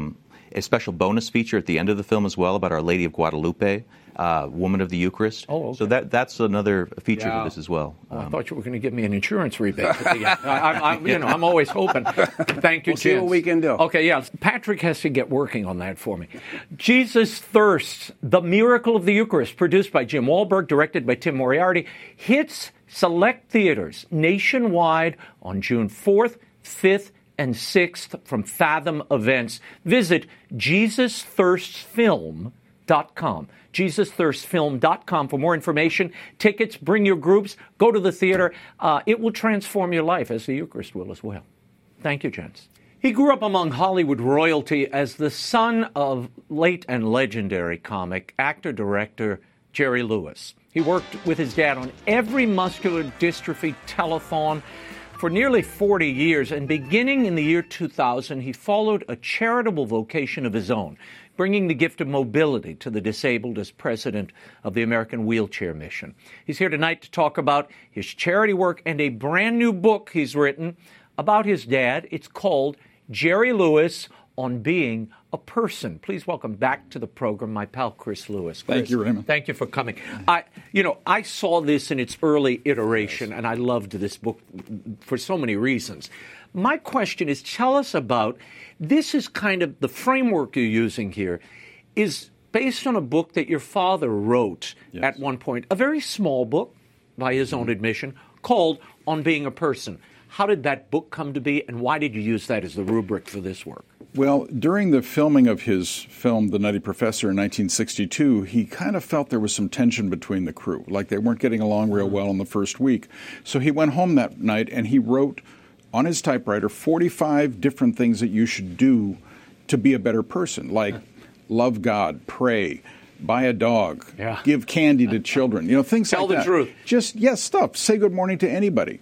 a special bonus feature at the end of the film as well about Our Lady of Guadalupe, uh, Woman of the Eucharist. Oh, okay. So that that's another feature Yeah. of this as well. Oh, I Um, thought you were going to give me an insurance rebate. At the end. I, I, I, you know, I'm always hoping. Thank you, We'll see what gents. we can do. Okay, yeah. Patrick has to get working on that for me. Jesus Thirsts, The Miracle of the Eucharist, produced by Jim Wahlberg, directed by Tim Moriarty, hits select theaters nationwide on June fourth, fifth, and sixth from Fathom Events. Visit Jesus Thirsts Film dot com. Jesus Thirsts Film dot com for more information, tickets, bring your groups, go to the theater. Uh, it will transform your life, as the Eucharist will as well. Thank you, gents. He grew up among Hollywood royalty as the son of late and legendary comic, actor-director Jerry Lewis. He worked with his dad on every muscular dystrophy telethon for nearly forty years, and beginning in the year two thousand, he followed a charitable vocation of his own, bringing the gift of mobility to the disabled as president of the American Wheelchair Mission. He's here tonight to talk about his charity work and a brand new book he's written about his dad. It's called Jerry Lewis on Being a Person. Please welcome back to the program my pal Chris Lewis. Chris, Thank you, Raymond. Thank you for coming. I, you know, I saw this in its early iteration, and I loved this book for so many reasons. My question is, tell us about, this is kind of the framework you're using here is based on a book that your father wrote yes. at one point, a very small book, by his own admission, called On Being a Person. How did that book come to be, and why did you use that as the rubric for this work? Well, during the filming of his film, The Nutty Professor, in nineteen sixty-two, he kind of felt there was some tension between the crew, like they weren't getting along real well in the first week. So he went home that night and he wrote on his typewriter forty-five different things that you should do to be a better person, like love God, pray, buy a dog, yeah. give candy to children, you know, things Tell like the that. truth. Just, yes, stuff. Say good morning to anybody.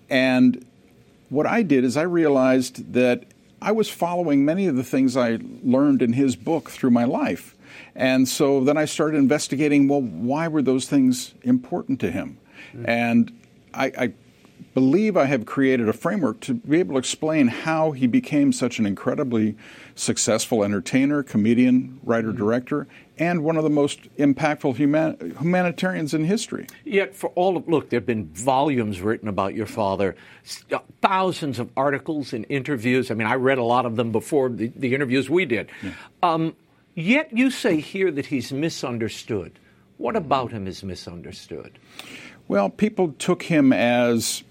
And what I did is I realized that I was following many of the things I learned in his book through my life. And so then I started investigating, well, why were those things important to him? Mm-hmm. And I, I believe I have created a framework to be able to explain how he became such an incredibly successful entertainer, comedian, writer-director, and one of the most impactful human, humanitarians in history. Yet for all of, look, there have been volumes written about your father, thousands of articles and interviews. I mean, I read a lot of them before the, the interviews we did. Yeah. Um, yet you say here that he's misunderstood. What about him is misunderstood? Well, people took him as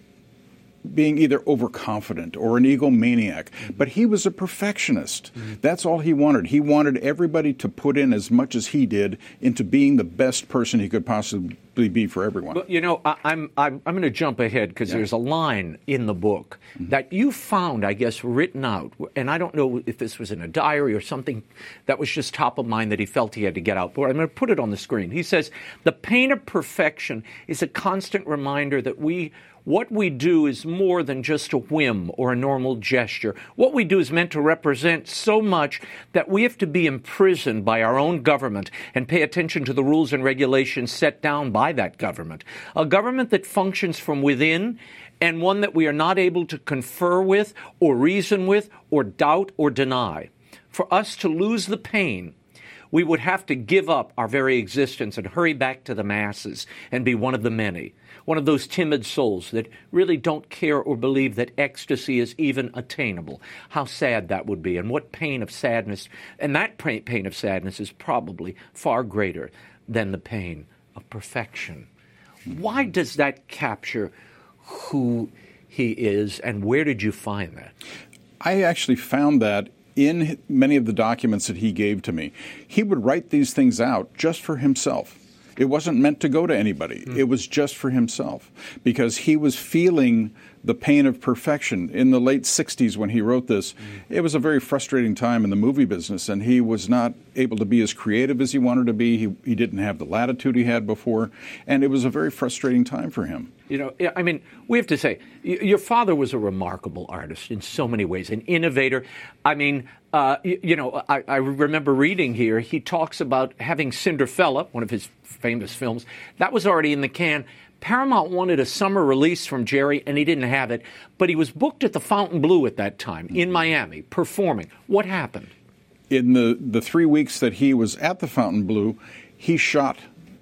being either overconfident or an egomaniac, mm-hmm. but he was a perfectionist. Mm-hmm. That's all he wanted. He wanted everybody to put in as much as he did into being the best person he could possibly be for everyone. But, you know, I, I'm, I'm I'm going to jump ahead because yeah. there's a line in the book mm-hmm. that you found, I guess, written out, and I don't know if this was in a diary or something that was just top of mind that he felt he had to get out. But I'm going to put it on the screen. He says, "The pain of perfection is a constant reminder that we what we do is more than just a whim or a normal gesture. What we do is meant to represent so much that we have to be imprisoned by our own government and pay attention to the rules and regulations set down by that government. A government that functions from within and one that we are not able to confer with or reason with or doubt or deny. For us to lose the pain, we would have to give up our very existence and hurry back to the masses and be one of the many. One of those timid souls that really don't care or believe that ecstasy is even attainable. How sad that would be, and what pain of sadness. And that pain of sadness is probably far greater than the pain of perfection." Why does that capture who he is, and where did you find that? I actually found that in many of the documents that he gave to me. He would write these things out just for himself. It wasn't meant to go to anybody. Mm. It was just for himself because he was feeling the pain of perfection. In the late sixties when he wrote this, mm. it was a very frustrating time in the movie business, and he was not able to be as creative as he wanted to be. He, he didn't have the latitude he had before, and it was a very frustrating time for him. You know, I mean, we have to say, your father was a remarkable artist in so many ways, an innovator. I mean, uh, you, you know, I, I remember reading here, he talks about having Cinderfella, one of his famous films, that was already in the can. Paramount wanted a summer release from Jerry, and he didn't have it, but he was booked at the Fontainebleau at that time in Miami, performing. What happened? in the, the three weeks that he was at the Fontainebleau, he shot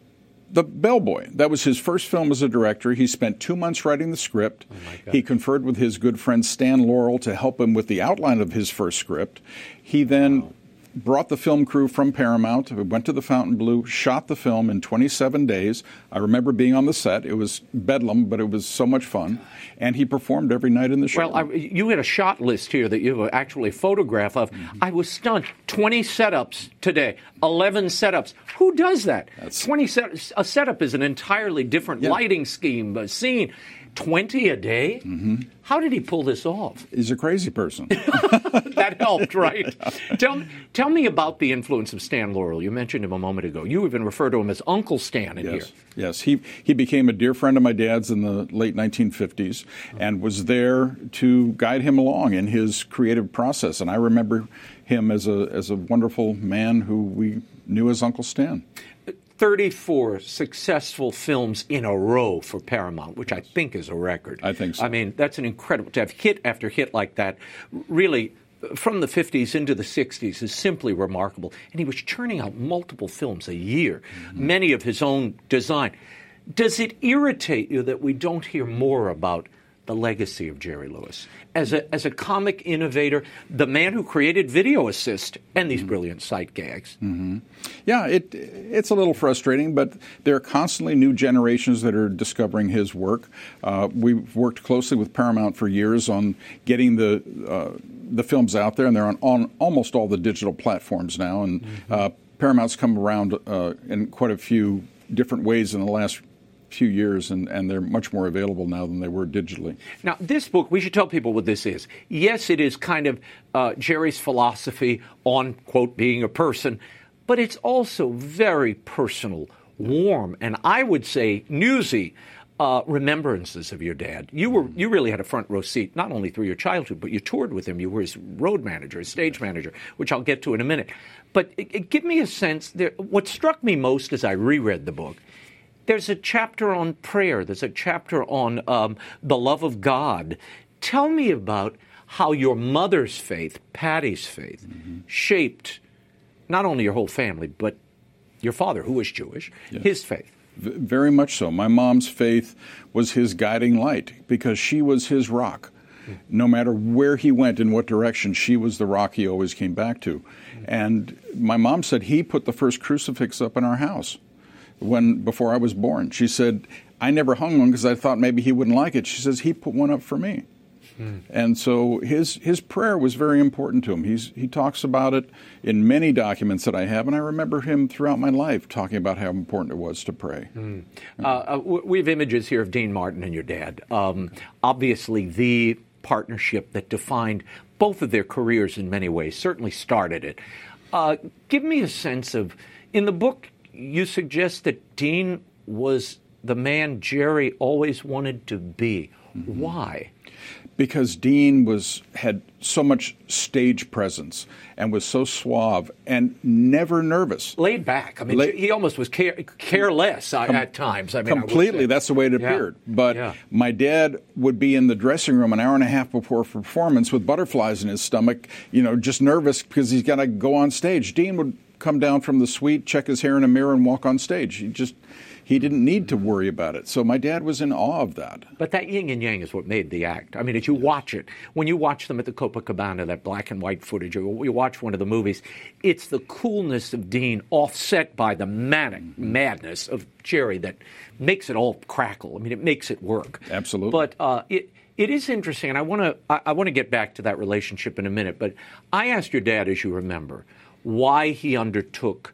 The Bellboy. That was his first film as a director. He spent two months writing the script. Oh he conferred with his good friend Stan Laurel to help him with the outline of his first script. He then wow. brought the film crew from Paramount, went to the Fontainebleau, shot the film in twenty-seven days. I remember being on the set. It was bedlam, but it was so much fun. And he performed every night in the show. Well, I, you had a shot list here that you have actually a photograph of. Mm-hmm. I was stunned. twenty setups today, eleven setups. Who does that? That's, twenty set, a setup is an entirely different yeah. lighting scheme, a scene. twenty a day? Mm-hmm. How did he pull this off? He's a crazy person. That helped, right? tell, tell me about the influence of Stan Laurel. You mentioned him a moment ago. You even refer to him as Uncle Stan in yes. here. Yes, he, he became a dear friend of my dad's in the late nineteen fifties and was there to guide him along in his creative process. And I remember him as a as a wonderful man who we knew as Uncle Stan. thirty-four successful films in a row for Paramount, which I think is a record. I think so. I mean, that's an incredible, to have hit after hit like that, really, from the fifties into the sixties is simply remarkable. And he was churning out multiple films a year, mm-hmm. many of his own design. Does it irritate you that we don't hear more about the legacy of Jerry Lewis? As a as a comic innovator, the man who created Video Assist and these mm-hmm. brilliant sight gags. Mm-hmm. Yeah, it it's a little frustrating, but there are constantly new generations that are discovering his work. Uh, we've worked closely with Paramount for years on getting the uh, the films out there, and they're on, on almost all the digital platforms now. And mm-hmm. uh, Paramount's come around uh, in quite a few different ways in the last few years, and, and they're much more available now than they were digitally. Now, this book, we should tell people what this is. Yes, it is kind of uh, Jerry's philosophy on, quote, being a person, but it's also very personal, warm, and I would say newsy uh, remembrances of your dad. You were you really had a front row seat, not only through your childhood, but you toured with him. You were his road manager, his stage manager, which I'll get to in a minute. But it, it, give me a sense, there, what struck me most as I reread the book, there's a chapter on prayer. There's a chapter on um, the love of God. Tell me about how your mother's faith, Patty's faith, mm-hmm. shaped not only your whole family, but your father, who was Jewish, yes. his faith. V- very much so. My mom's faith was his guiding light because she was his rock. Mm-hmm. No matter where he went, in what direction, she was the rock he always came back to. Mm-hmm. And my mom said he put the first crucifix up in our house. When before I was born. She said, I never hung one because I thought maybe he wouldn't like it. She says, he put one up for me. Hmm. And so his his prayer was very important to him. He's He talks about it in many documents that I have, and I remember him throughout my life talking about how important it was to pray. Hmm. Uh, uh, we have images here of Dean Martin and your dad. Um, obviously, the partnership that defined both of their careers in many ways, certainly started it. Uh, give me a sense of, in the book, you suggest that Dean was the man Jerry always wanted to be. Mm-hmm. Why? Because Dean was had so much stage presence and was so suave and never nervous. Laid back. I mean, La- he almost was care, careless com- at times. I mean, completely. I that's the way it appeared. Yeah. But yeah. my dad would be in the dressing room an hour and a half before performance with butterflies in his stomach, you know, just nervous because he's got to go on stage. Dean would come down from the suite, check his hair in a mirror, and walk on stage. He just he didn't need to worry about it. So my dad was in awe of that. But that yin and yang is what made the act. I mean, as you watch it, when you watch them at the Copacabana, that black and white footage, or you watch one of the movies, it's the coolness of Dean offset by the manic madness of Jerry that makes it all crackle. I mean, it makes it work. Absolutely. But uh, it. It is interesting, and I want to I, I want to get back to that relationship in a minute. But I asked your dad, as you remember, why he undertook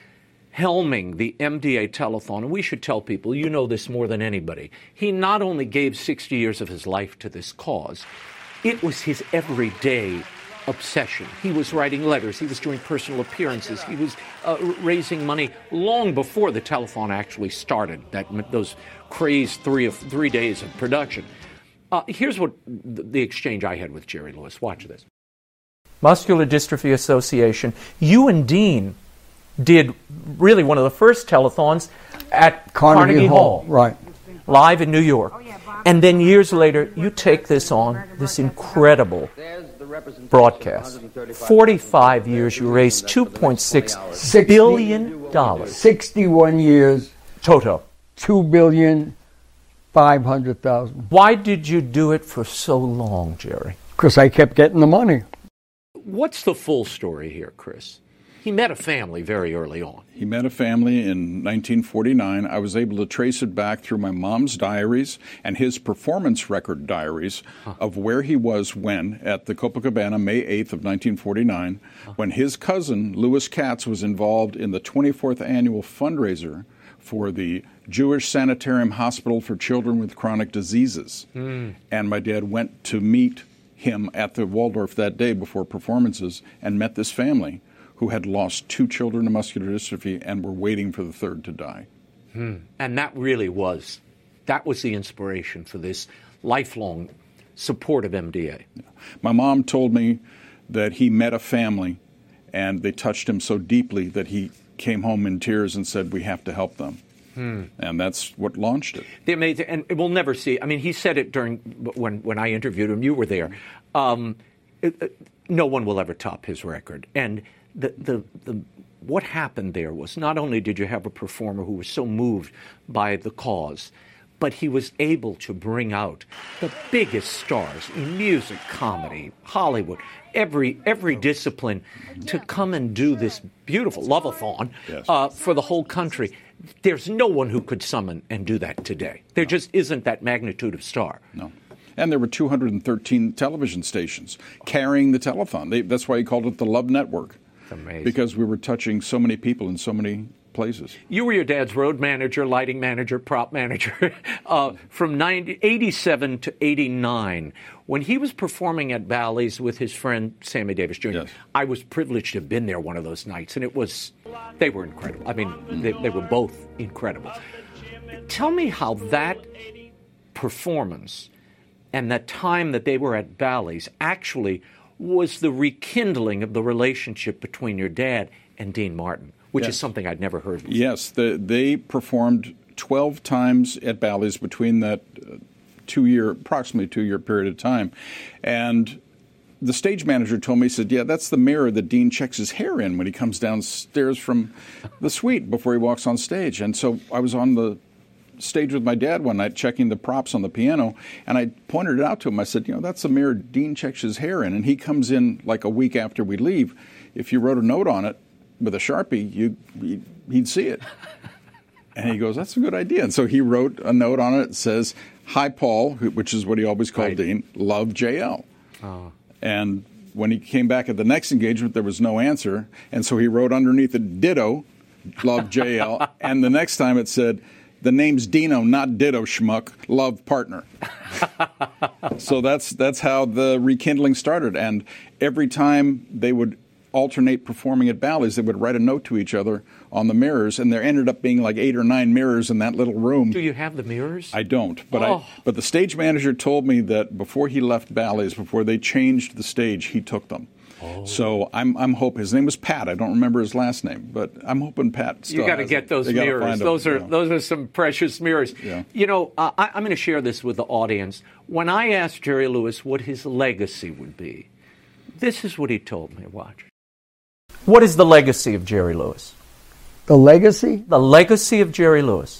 helming the M D A telethon. And we should tell people, you know this more than anybody. He not only gave sixty years of his life to this cause, it was his everyday obsession. He was writing letters. He was doing personal appearances. He was uh, raising money long before the telethon actually started, that those crazed three, of, three days of production. Uh, here's what the exchange I had with Jerry Lewis. Watch this. Muscular Dystrophy Association. You and Dean did really one of the first telethons at Carnegie, Carnegie Hall. Hall. Right. Live in New York. And then years later, you take this on, this incredible broadcast. forty-five years, you raised two point six billion dollars. sixty-one years. Toto. two billion five hundred thousand. Why did you do it for so long, Jerry? Because I kept getting the money. What's the full story here, Chris? He met a family very early on. He met a family in nineteen forty-nine. I was able to trace it back through my mom's diaries and his performance record diaries huh. of where he was when at the Copacabana, May eighth of nineteen forty-nine, huh. when his cousin, Louis Katz, was involved in the twenty-fourth annual fundraiser for the Jewish Sanitarium Hospital for Children with Chronic Diseases. Mm. And my dad went to meet him at the Waldorf that day before performances and met this family who had lost two children to muscular dystrophy and were waiting for the third to die. Hmm. And that really was, that was the inspiration for this lifelong support of M D A. Yeah. My mom told me that he met a family and they touched him so deeply that he came home in tears and said, we have to help them. Hmm. And that's what launched it. The amazing, and we'll never see, I mean, he said it during, when, when I interviewed him, you were there. Um, it, it, no one will ever top his record. And The, the, the, what happened there was not only did you have a performer who was so moved by the cause, but he was able to bring out the biggest stars in music, comedy, Hollywood, every every discipline to come and do this beautiful love-a-thon yes. uh, for the whole country. There's no one who could summon and do that today. There no. just isn't that magnitude of star. No. And there were two hundred thirteen television stations carrying the telethon. They, that's why he called it the Love Network. Amazing. Because we were touching so many people in so many places. You were your dad's road manager, lighting manager, prop manager uh, from eighty-seven to eighty-nine. When he was performing at Bally's with his friend Sammy Davis Junior, yes. I was privileged to have been there one of those nights, and it was, they were incredible. I mean, they, they were both incredible. Tell me how that performance and that time that they were at Bally's actually was the rekindling of the relationship between your dad and Dean Martin, which yes. is something I'd never heard before. Yes, the, they performed twelve times at Bally's between that uh, two-year, approximately two-year period of time. And the stage manager told me, he said, yeah, that's the mirror that Dean checks his hair in when he comes downstairs from the suite before he walks on stage. And so I was on the stage with my dad one night checking the props on the piano, and I pointed it out to him. I said, you know, that's the mirror Dean checks his hair in, and he comes in like a week after we leave. If you wrote a note on it with a Sharpie, you, he'd see it. And he goes, that's a good idea. And so he wrote a note on it that says, hi, Paul, which is what he always called right. Dean, love J L. Oh. And when he came back at the next engagement, there was no answer, and so he wrote underneath it, ditto, love J L. And the next time it said, the name's Dino, not Ditto, schmuck. Love, partner. So that's that's how the rekindling started. And every time they would alternate performing at Bally's, they would write a note to each other on the mirrors, and there ended up being like eight or nine mirrors in that little room. Do you have the mirrors? I don't, but oh. I. But the stage manager told me that before he left Bally's, before they changed the stage, he took them. Oh. So I'm I'm hoping his name was Pat. I don't remember his last name, but I'm hoping Pat still You got to get those mirrors. Those them, are you know. those are some precious mirrors. Yeah. You know, uh, I, I'm going to share this with the audience. When I asked Jerry Lewis what his legacy would be, this is what he told me. Watch. What is the legacy of Jerry Lewis? The legacy? The legacy of Jerry Lewis.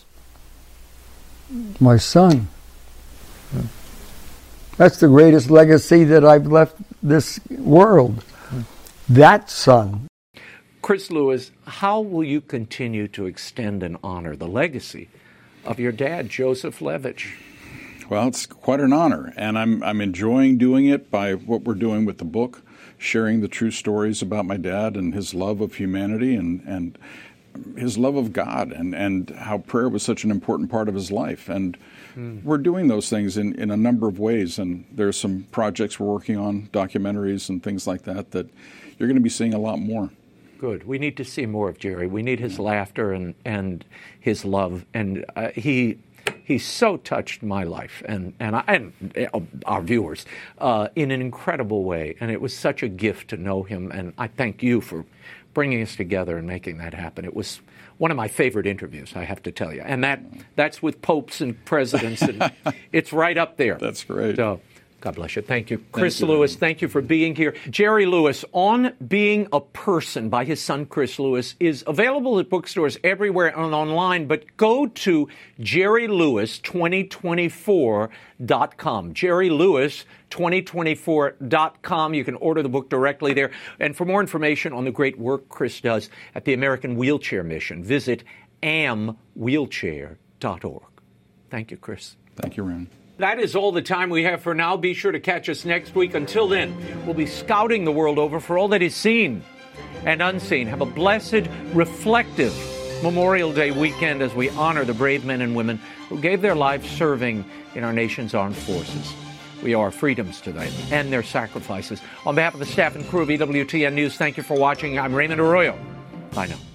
My son. Hmm. That's the greatest legacy that I've left this world. That son. Chris Lewis, how will you continue to extend and honor the legacy of your dad, Joseph Levitch? Well, it's quite an honor, and I'm I'm enjoying doing it by what we're doing with the book, sharing the true stories about my dad and his love of humanity and, and his love of God and, and how prayer was such an important part of his life. And mm. we're doing those things in, in a number of ways, and there's some projects we're working on, documentaries and things like that, that you're going to be seeing a lot more. Good. We need to see more of Jerry. We need his laughter and, and his love. And uh, he he so touched my life and, and, I, and uh, our viewers uh, in an incredible way. And it was such a gift to know him. And I thank you for bringing us together and making that happen. It was one of my favorite interviews, I have to tell you. And that that's with popes and presidents. And it's right up there. That's great. So God bless you. Thank you. Chris Thank you, Lewis, Ron. thank you for being here. Jerry Lewis, On Being a Person by his son Chris Lewis is available at bookstores everywhere and online, but go to jerry lewis twenty twenty-four dot com. jerry lewis twenty twenty-four dot com. You can order the book directly there. And for more information on the great work Chris does at the American Wheelchair Mission, visit am wheelchair dot org. Thank you, Chris. Thank you, Ron. That is all the time we have for now. Be sure to catch us next week. Until then, we'll be scouting the world over for all that is seen and unseen. Have a blessed, reflective Memorial Day weekend as we honor the brave men and women who gave their lives serving in our nation's armed forces. We owe our freedoms to them and their sacrifices. On behalf of the staff and crew of E W T N News, thank you for watching. I'm Raymond Arroyo. Bye now.